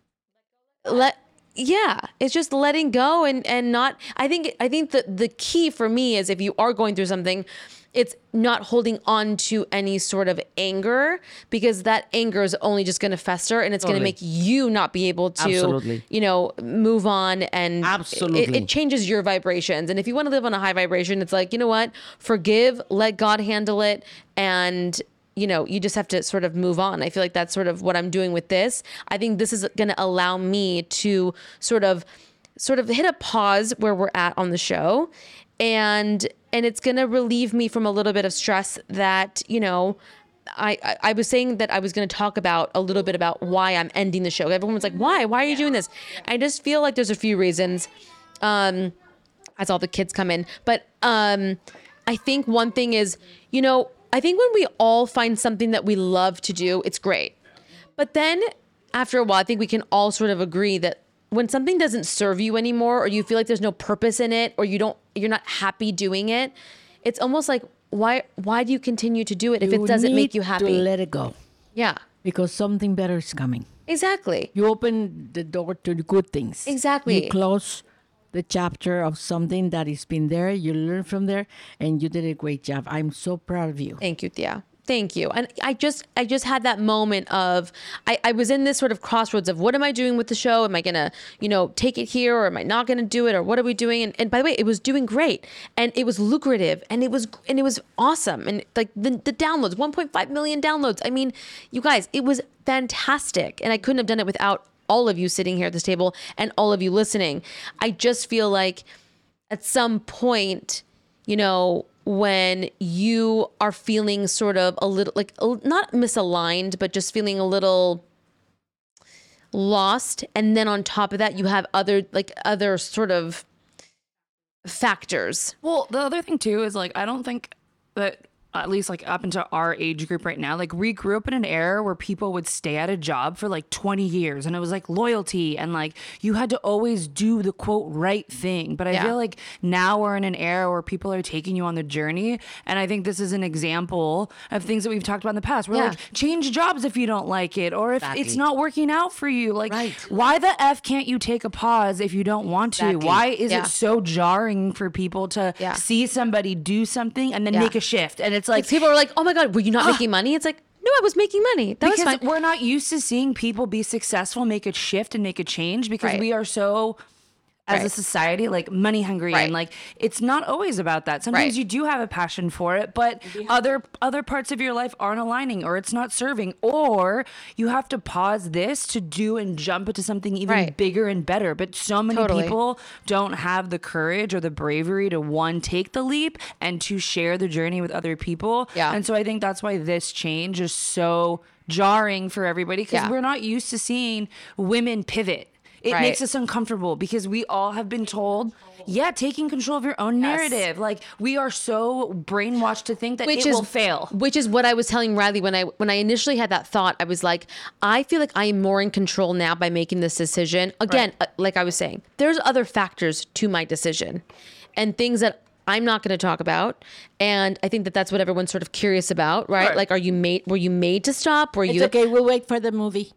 it's just letting go and not, I think the key for me is if you are going through something, it's not holding on to any sort of anger, because that anger is only just going to fester, and it's going to make you not be able to, move on. And it changes your vibrations. And if you want to live on a high vibration, it's like, you know what, forgive, let God handle it. And, you just have to sort of move on. I feel like that's sort of what I'm doing with this. I think this is going to allow me to sort of hit a pause where we're at on the show. And it's going to relieve me from a little bit of stress that, I was saying that I was going to talk about a little bit about why I'm ending the show. Everyone was like, why are you doing this? I just feel like there's a few reasons, as all the kids come in. But I think one thing is, I think when we all find something that we love to do, it's great. But then after a while, I think we can all sort of agree that when something doesn't serve you anymore, or you feel like there's no purpose in it, or you're not happy doing it, it's almost like, why do you continue to do it if it doesn't make you happy? To let it go. Yeah. Because something better is coming. Exactly. You open the door to the good things. Exactly. You close the chapter of something that has been there. You learn from there, and you did a great job. I'm so proud of you. Thank you, Thea. Thank you. And I just had that moment of, I was in this sort of crossroads of what am I doing with the show? Am I going to, take it here, or am I not going to do it? Or what are we doing? And by the way, it was doing great, and it was lucrative, and it was awesome. And like the downloads, 1.5 million downloads. I mean, you guys, it was fantastic. And I couldn't have done it without all of you sitting here at this table and all of you listening. I just feel like at some point, when you are feeling sort of a little, like not misaligned, but just feeling a little lost. And then on top of that, you have other sort of factors. Well, the other thing too is like, I don't think that, at least like up into our age group right now, like we grew up in an era where people would stay at a job for like 20 years, and it was like loyalty, and like you had to always do the quote right thing. But I feel like now we're in an era where people are taking you on the journey, and I think this is an example of things that we've talked about in the past. We're like, change jobs if you don't like it, or if it's not working out for you. Like, why the F can't you take a pause if you don't want to? Why is it so jarring for people to see somebody do something and then make a shift? And it's like people are like, oh my God, were you not making money? It's like, no, I was making money. That was fine. We're not used to seeing people be successful, make a shift and make a change, because we are so, as a society, like money hungry, and like it's not always about that. Sometimes you do have a passion for it, but other parts of your life aren't aligning, or it's not serving, or you have to pause this to do and jump into something even bigger and better. But so many people don't have the courage or the bravery to take the leap, and to share the journey with other people. And so I think that's why this change is so jarring for everybody, because we're not used to seeing women pivot It Right. makes us uncomfortable because we all have been told, taking control of your own narrative. Like we are so brainwashed to think that it will fail. Which is what I was telling Riley when I initially had that thought. I was like, I feel like I am more in control now by making this decision. Again, like I was saying, there's other factors to my decision and things that I'm not going to talk about. And I think that that's what everyone's sort of curious about, right? Like, were you made to stop? It's okay. We'll wait for the movie.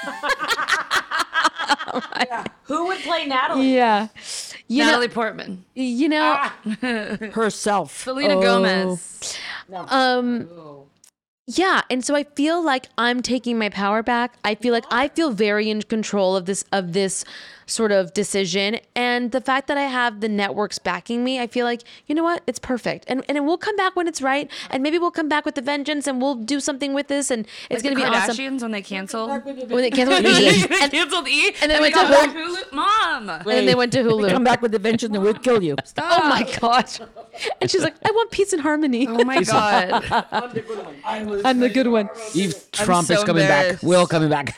Who would play Natalie? Yeah. Natalie Portman. Herself. Selena Gomez. Yeah, and so I feel like I'm taking my power back. I feel very in control of this sort of decision, and the fact that I have the networks backing me, I feel like, you know what, it's perfect, and it will come back when it's right, and maybe we'll come back with the vengeance, and we'll do something with this, and it's Like gonna the be awesome. Kardashians when they canceled. When they canceled They and canceled E, and then went got to back Hulu. Mom. and then they went to Come Hulu. back with the vengeance and we'll kill you. Oh my gosh! And she's like, I want peace and harmony. Oh my god. I'm the good one. If Trump so is coming back, embarrassed. we're all coming back.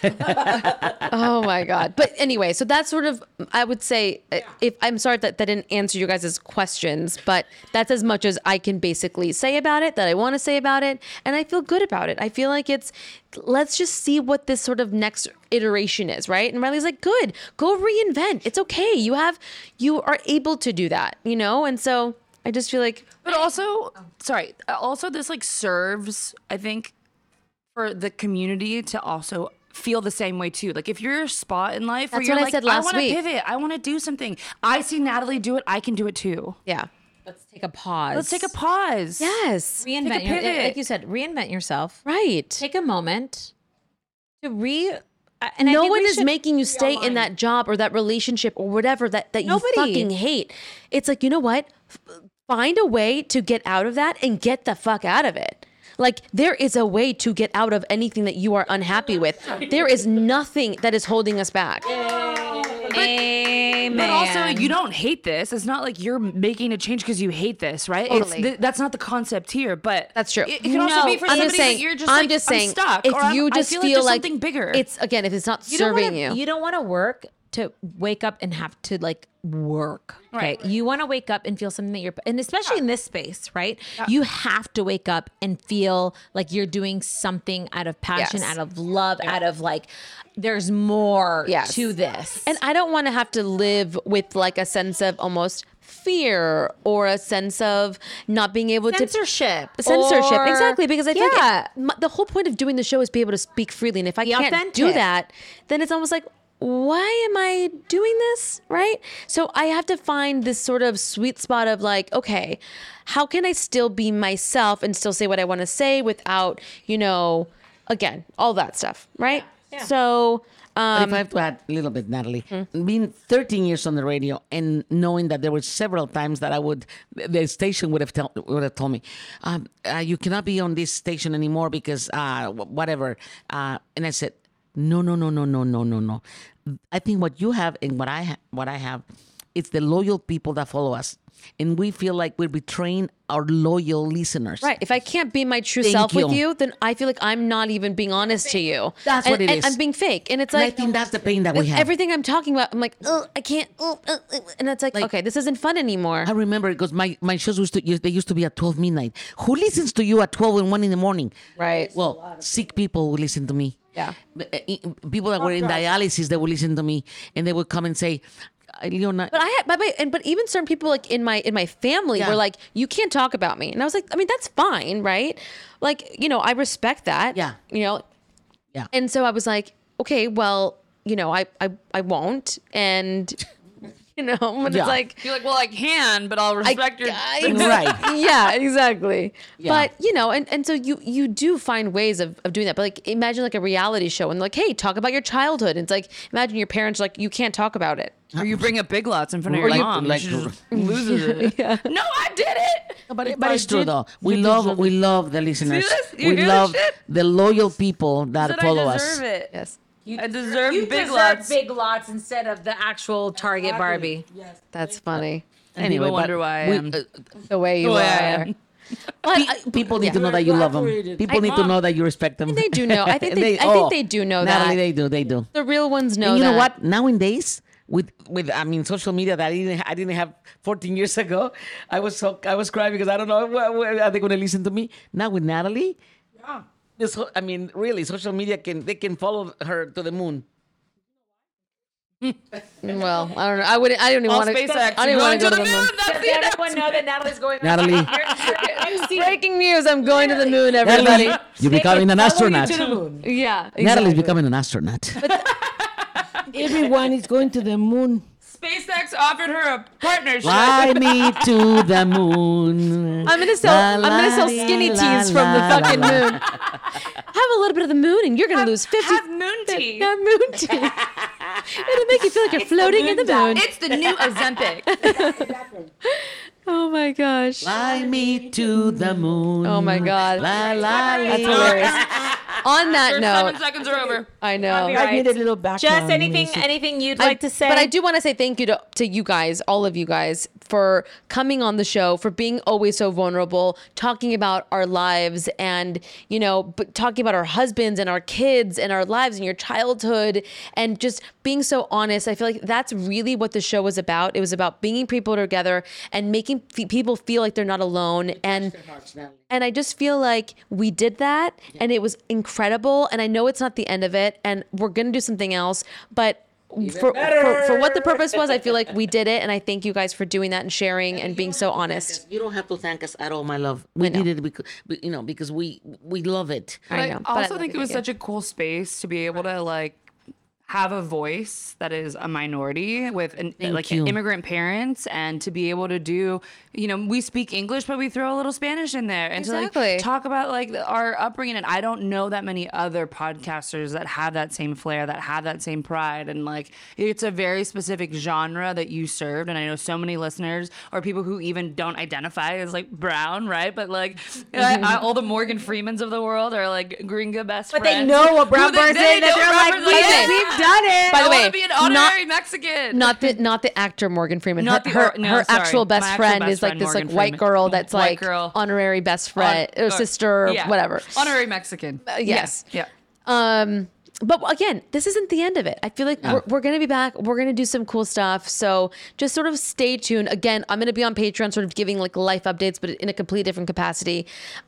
Oh my God. But anyway, so that's sort of, I would say, if I'm sorry that didn't answer you guys' questions, but that's as much as I can basically say about it, that I want to say about it. And I feel good about it. I feel like let's just see what this sort of next iteration is, right? And Riley's like, good, go reinvent. It's okay. You are able to do that, you know? And so I just feel like, But also, also this like serves, I think, for the community to also feel the same way too. Like if you're a spot in life where That's you're what I like, said last want to week. pivot, I want to do something. I see Natalie do it, I can do it too. yeah. Let's take a pause. Let's take a pause. Yes. Reinvent Take a pivot. like you said, reinvent yourself. Right. Take a moment to and I No think one we is should- making you stay in that job or that relationship or whatever that you Nobody. fucking hate. It's like, you know what? Find a way to get out of that and get the fuck out of it. Like there is a way to get out of anything that you are unhappy with. There is nothing that is holding us back. Amen. But also, you don't hate this. It's not like you're making a change because you hate this, right? Totally. That's not the concept here. But That's true. It can also No, be for I'm somebody just saying. that you're just I'm like, just saying. I'm stuck. If or you I just feel, feel like like there's something bigger. it's again, if it's not You don't serving wanna, you don't want to work to wake up and have to like work. Okay. Right. You want to wake up and feel something that you're, and especially in this space, right? You have to wake up and feel like you're doing something out of passion, Yes. out of love, out of like, there's more Yes. to this. And I don't want to have to live with like a sense of almost fear or a sense of not being able Censorship. censorship. Or- Exactly. Because I feel Yeah. like the whole point of doing the show is be able to speak freely. And if I Be can't do authentic. that, then it's almost like, why am I doing this? Right. So I have to find this sort of sweet spot of like, okay, how can I still be myself and still say what I want to say without, again, all that stuff. Right. So, But if I have to add a little bit, Natalie, being 13 years on the radio and knowing that there were several times that the station would have told me, you cannot be on this station anymore because whatever. And I said, no. I think what you have and what I have, it's the loyal people that follow us. And we feel like we're betraying our loyal listeners. right. If I can't be my true Thank self with you. you, then I feel like I'm not even being honest to you. That's and, what it and is. I'm being fake. And it's And I like, think that's the pain that we have. everything I'm talking about, I'm like, oh, I can't. And it's like, okay, this isn't fun anymore. I remember because my shows they used to be at 12 midnight. Who listens to you at 12 and 1 in the morning? Right. Well, sick people would listen to me. Yeah. People that were in dialysis, they would listen to me and they would come and say, Leona. But even certain people like in my family Yeah. were like, you can't talk about me. And I was like, I mean, that's fine, right? Like, I respect that. Yeah. Yeah. And so I was like, okay, well, I won't. And when Yeah. it's like, You're like, well, I can, but I'll respect your. Right. yeah, exactly. Yeah. But and so you do find ways of doing that. But like imagine like a reality show and like, hey, talk about your childhood. And it's like imagine your parents are like, you can't talk about it. Or you bring up Big Lots in front of Or your you- mom. like- She just loses it. No, I did it. But it's true though. We love the listeners. this? You We hear love this shit? the loyal people that Said follow I us. deserve it. Yes. I deserve You Big deserve Lots. Big Lots instead of the actual Target Barbie. That's funny. And people but wonder why I am. The way you The way I are. am. People need to know that you love them. People need to know that you respect them. They do know. I think they do know Natalie, that. they do. The real ones know And you that. know what? Nowadays, with I mean social media that I didn't have 14 years ago, I was crying because I don't know are they going to listen to me now with Natalie. I mean, really, social media they can follow her to the moon. Well, I don't know. I don't even All want to. SpaceX. I don't even want to go to the moon. That's the Everyone know that Natalie's going. Natalie, Breaking news! I'm going to the moon, everybody. Natalie, you're becoming an astronaut. Yeah, exactly. Natalie's becoming an astronaut. Everyone is going to the moon. SpaceX offered her a partnership. Fly me to the moon. I'm gonna sell skinny teas from the fucking moon. Have a little bit of the moon, and you're gonna lose 50. Have moon tea. Have moon tea. It'll make you feel like you're floating in the moon. It's the new Ozempic. Oh my gosh. Fly me to the moon. Oh my God. La, la, That's la. hilarious. On that Your note, 7 seconds are over. I know. I need a little background. Jess, anything you'd like to say? But I do want to say thank you to you guys, all of you guys, for coming on the show, for being always so vulnerable, talking about our lives and, talking about our husbands and our kids and our lives and your childhood and just being so honest. I feel like that's really what the show was about. It was about bringing people together and making people feel like they're not alone. And I just feel like we did that and it was incredible. And I know it's not the end of it and we're going to do something else, but for what the purpose was, I feel like we did it. And I thank you guys for doing that and sharing and being so honest. You don't have to thank us at all, my love. We did it because we love it. I know. I but also think it was thank such a cool space to be able to have a voice that is a minority with you. immigrant parents and to be able to do, we speak English, but we throw a little Spanish in there and Exactly. to talk about our upbringing. And I don't know that many other podcasters that have that same flair, that have that same pride. And it's a very specific genre that you served. And I know so many listeners or people who even don't identify as brown, right? But all the Morgan Freemans of the world are gringa best but friends. they know a brown Who person they that know they're brown like, person, yeah. we've done it. By the I way, want to be an honorary Mexican. Not the actor Morgan Freeman. Not Her sorry. actual best My actual friend best is this Morgan white Freeman. girl that's White girl. honorary best friend or sister or Yeah. whatever. Honorary Mexican. Yes. Yeah. But again, this isn't the end of it. I feel like we're going to be back. We're going to do some cool stuff. So just sort of stay tuned. Again, I'm going to be on Patreon sort of giving life updates, but in a completely different capacity.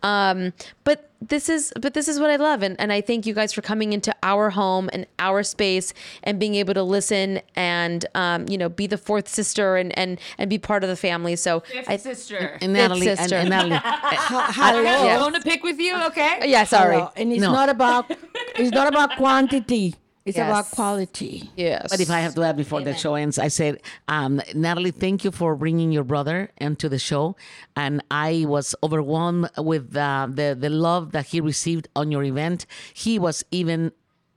But this is what I love. And I thank you guys for coming into our home and our space and being able to listen and, be the fourth sister and be part of the family. So Sister. And Natalie, Fifth sister. and Natalie, Yeah. Going to pick with you, okay? Yeah, sorry. Hello. And it's No. not about quantity. It's Yes. about quality. Yes. but if I have to add before the show ends, I said, Natalie, thank you for bringing your brother into the show. And I was overwhelmed with the love that he received on your event. He was even,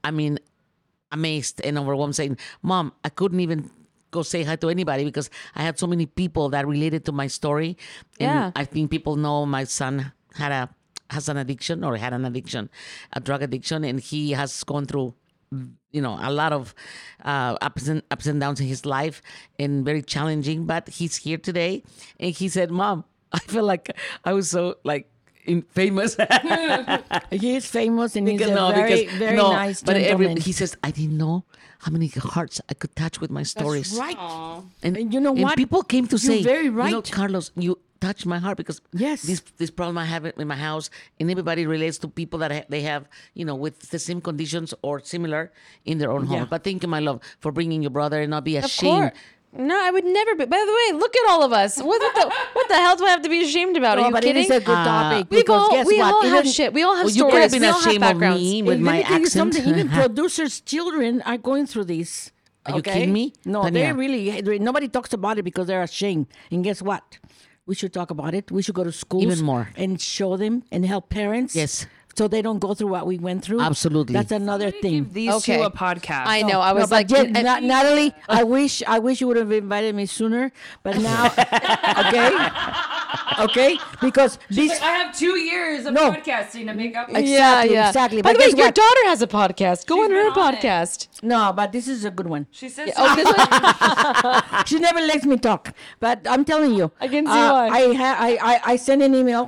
amazed and overwhelmed saying, Mom, I couldn't even go say hi to anybody because I had so many people that related to my story. And Yeah. I think people know my son has an addiction or had an addiction, a drug addiction, and he has gone through a lot of ups and downs in his life and very challenging, but he's here today. And he said, Mom, I feel like I was so famous. He is famous and he's Because- a no, very, because- very no, nice but gentleman. he says, I didn't know how many hearts I could touch with my stories. That's right. And you know what? people came to You're say, very right. Carlos, you touched my heart because Yes. this problem I have in my house, and everybody relates to people that they have, with the same conditions or similar in their own home. Yeah. But thank you, my love, for bringing your brother and not be Of ashamed. course. No, I would never be. By the way, look at all of us. What the hell do I have to be ashamed about? Are No, you but kidding? it is a good topic we because all, guess we what? all have Even- shit. We all have Well, you could have stories. been We all have ashamed of backgrounds. me with And my let me tell you accent. something, even producers' children are going through this. Are you okay? kidding me? No, Tanya. they really, nobody talks about it because they're ashamed. And guess what? We should talk about it. We should go to schools. Even more. And show them and help parents. Yes. So they don't go through what we went through. Absolutely. That's another thing. Give these Okay. two a podcast. I know. I No, was but like, Natalie, I wish you would have invited me sooner. But now, okay, because this. I have 2 years of No. podcasting to make up. Exactly, yeah. exactly. By But the way, guess your what? daughter has a podcast. Go on her been on it. podcast. No, but this is a good one. She says Oh, this one? She never lets me talk, but I'm telling you, I can see why. I sent an email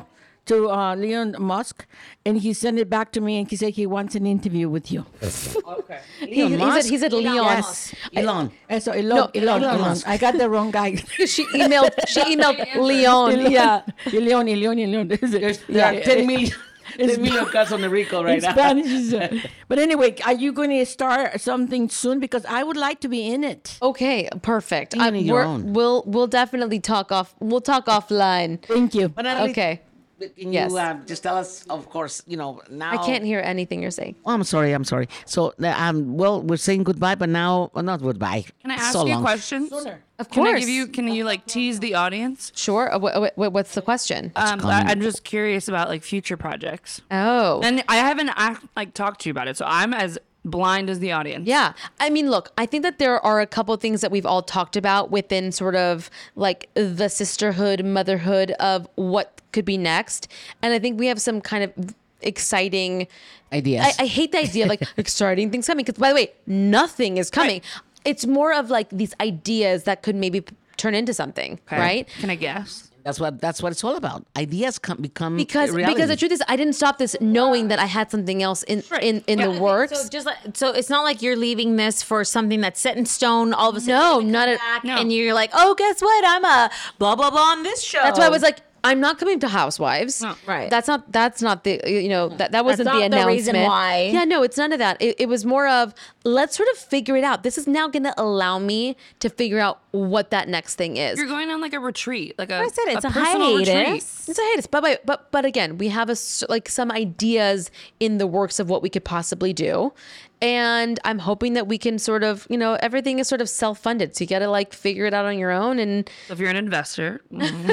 to Elon Musk, and he sent it back to me, and he said he wants an interview with you. Okay. He said Leon. Yes. Elon. So Elon Musk. I got the wrong guy. She emailed Leon. Yeah. Leon. There are 10 million. 10 million cars on the Rico right In now. Spanish. But anyway, are you going to start something soon? Because I would like to be in it. Okay, perfect. You need your own. We'll definitely talk off. We'll talk offline. Thank you. But Natalie, Okay. Can Yes. you just tell us, of course, now. I can't hear anything you're saying. Oh, I'm sorry. So, well, we're saying goodbye, but now, well, not goodbye. Can I ask So you long. questions? Of Can course. can you like tease the audience? Sure. What's the question? I'm just curious about like future projects. Oh. And I haven't talked to you about it, so I'm as blind as the audience. Yeah. I mean, look, I think that there are a couple of things that we've all talked about within sort of like the sisterhood, motherhood of what could be next. And I think we have some kind of exciting Ideas. I hate the idea of like exciting things coming. Because by the way, nothing is coming. It's more of like these ideas that could maybe turn into something, Okay. right? Can I guess? That's what it's all about. Ideas become Because reality. the truth is, I didn't stop this knowing that I had something else in the works. So it's not like you're leaving this for something that's set in stone. All of a sudden, No, you're gonna not come at- back no. And you're like, oh, guess what? I'm a blah blah blah on this show. That's why I was like, I'm not coming to Housewives. No. Right. That's not the that wasn't not the the announcement. reason why. Yeah, no, it's none of that. It was more of let's sort of figure it out. This is now going to allow me to figure out what that next thing is. You're going on like a retreat, like I said, it's a personal retreat. hiatus. It's a hiatus, but again, we have like some ideas in the works of what we could possibly do, and I'm hoping that we can sort of, everything is sort of self-funded, so you got to like figure it out on your own. And So if you're an investor,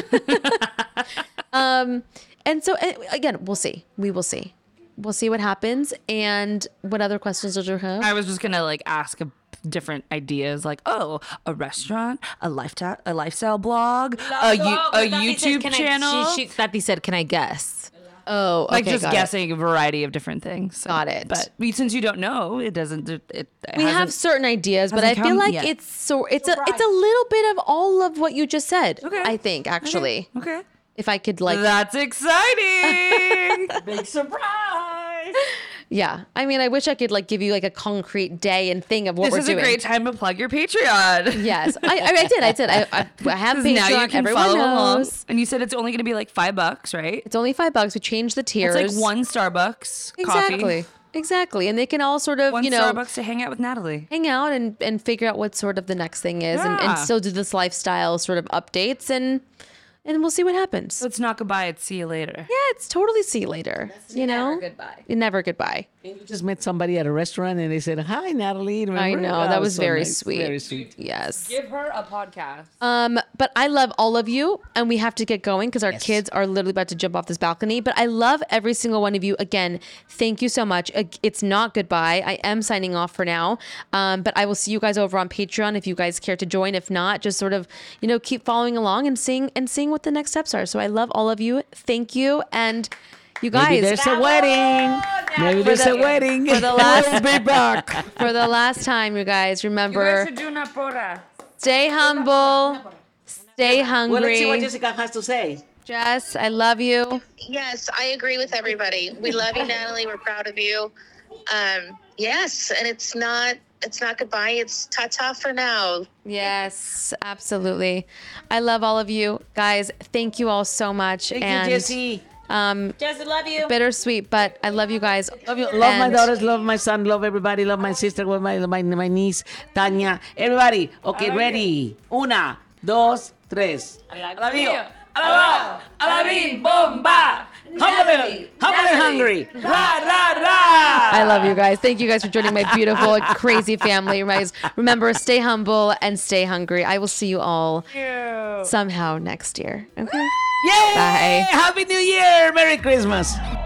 and so again, we'll see. We will see. We'll see what happens. And what other questions did you have? I was just gonna like ask different ideas, like a restaurant, a lifestyle blog, a YouTube channel. Kathy said, "Can I guess?" Oh, okay, like just got it. guessing a variety of different things. So- Got it. But since you don't know, it doesn't. We have certain ideas, but I hasn't feel come like yet. it's a little bit of all of what you just said. Okay. I think actually, Okay. if I could like, That's exciting. Big surprise. yeah. I mean, I wish I could like give you like a concrete day and thing of what This we're is doing. a great time to plug your Patreon. Yes, I did. I have 'Cause Patreon. now you can Everyone follow along. knows. And you said it's only going to be like $5, right? It's only $5. We changed the tiers. It's like one Starbucks exactly, coffee. exactly, and they can all sort of One Starbucks to hang out with Natalie. hang out and figure out what sort of the next thing is, and Yeah. still do this lifestyle sort of updates, and we'll see what happens. So it's not goodbye, it's see you later. Yeah, it's totally see you later. Never goodbye. Never goodbye. You just met somebody at a restaurant and they said, "Hi, Natalie." Remember? I know, Oh, that was so very nice. sweet. Very sweet. Yes. Give her a podcast. But I love all of you, and we have to get going because our kids are literally about to jump off this balcony. But I love every single one of you. Again, thank you so much. It's not goodbye. I am signing off for now. But I will see you guys over on Patreon if you guys care to join. If not, just sort of, keep following along and seeing what the next steps are. So I love all of you. Thank you. And you guys, Maybe there's a wedding. Maybe there's a wedding. for the last We'll be back. for the last time, you guys, remember, do una porra. stay humble, stay Well, let's see what hungry. Jessica has to say. Jess, I love you. Yes, I agree with everybody. We love you, Natalie. We're proud of you. Yes, and it's not goodbye. It's ta-ta for now. Yes, absolutely. I love all of you guys. Thank you all so much. Thank and you, Jessie. Jess, I love you. bittersweet, but I love you guys. Love you. Love my And- daughters. Love my son. Love everybody. Love my sister. Love my niece, Tanya. Everybody. Okay, ready. Una, dos, tres. Alabio. Alabao. Alabim. Bomba. Humble and hungry. Ra, ra, ra. I love you guys. Thank you guys for joining my beautiful, crazy family. Guys, remember, stay humble and stay hungry. I will see you all somehow next year. Okay. Yay! Bye. Happy New Year. Merry Christmas.